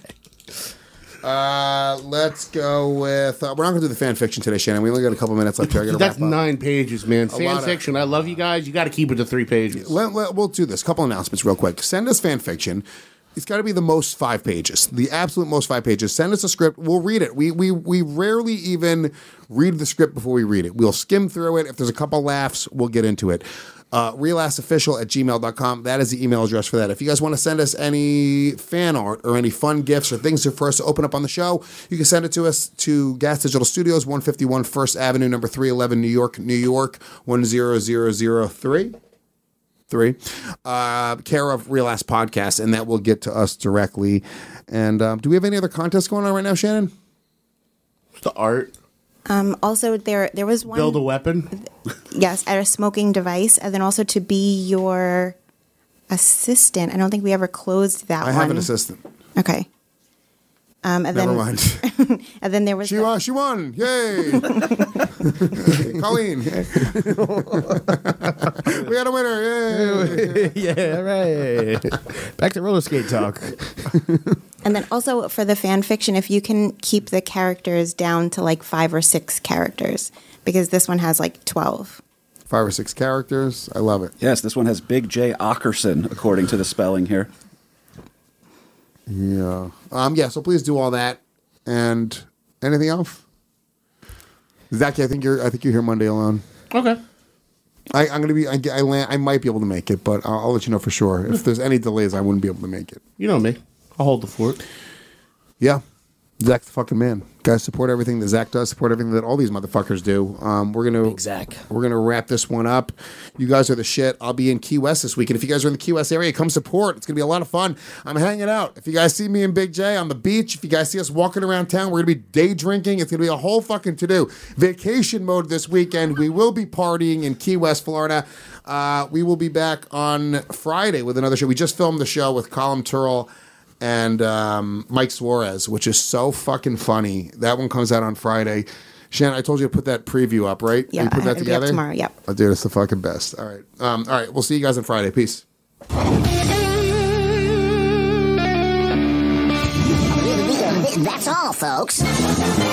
Let's go with. We're not going to do the fan fiction today, Shannon. We only got a couple minutes left here. I gotta That's wrap up. 9 pages, man. lot Fan of- fiction. I love you guys. You got to keep it to 3 pages. We'll do this. Couple announcements real quick. Send us fan fiction. It's got to be the most 5 pages, the absolute most 5 pages. Send us a script. We'll read it. We rarely even read the script before we read it. We'll skim through it. If there's a couple laughs, we'll get into it. RealAssOfficial@gmail.com. That is the email address for that. If you guys want to send us any fan art or any fun gifts or things for us to open up on the show, you can send it to us to Gas Digital Studios, 151 First Avenue, number 311, New York, 10003. Care of Real Ass Podcast, and that will get to us directly. And do we have any other contests going on right now, Shannon? The art. Also, there was one. Build a weapon. Yes, at a smoking device, and then also to be your assistant. I don't think we ever closed that one. I have an assistant. Okay. And Never mind. And then there was She won. Yay. Colleen. We got a winner. Yay. Yeah, right. Back to roller skate talk. And then also for the fan fiction, if you can keep the characters down to like 5 or 6 characters, because this one has like 12. 5 or 6 characters. I love it. Yes, this one has Big J Ockerson, according to the spelling here. Yeah. So please do all that. And anything else? Zach, I think you're here Monday alone. Okay. I'm gonna be. I might be able to make it, but I'll let you know for sure. If there's any delays, I wouldn't be able to make it. You know me. I'll hold the fort. Yeah. Zach's the fucking man. Guys, support everything that Zach does. Support everything that all these motherfuckers do. We're gonna wrap this one up. You guys are the shit. I'll be in Key West this week, and if you guys are in the Key West area, come support. It's gonna be a lot of fun. I'm hanging out. If you guys see me and Big J on the beach, if you guys see us walking around town, we're gonna be day drinking. It's gonna be a whole fucking to-do. Vacation mode this weekend. We will be partying in Key West, Florida. We will be back on Friday with another show. We just filmed the show with Colin Turrell and Mike Suarez, which is so fucking funny. That one comes out on Friday. Shannon, I told you to put that preview up, right? Yeah, you put that it'll be together up tomorrow. Yep. Oh, dude, it's the fucking best. All right. All right. We'll see you guys on Friday. Peace. That's all, folks.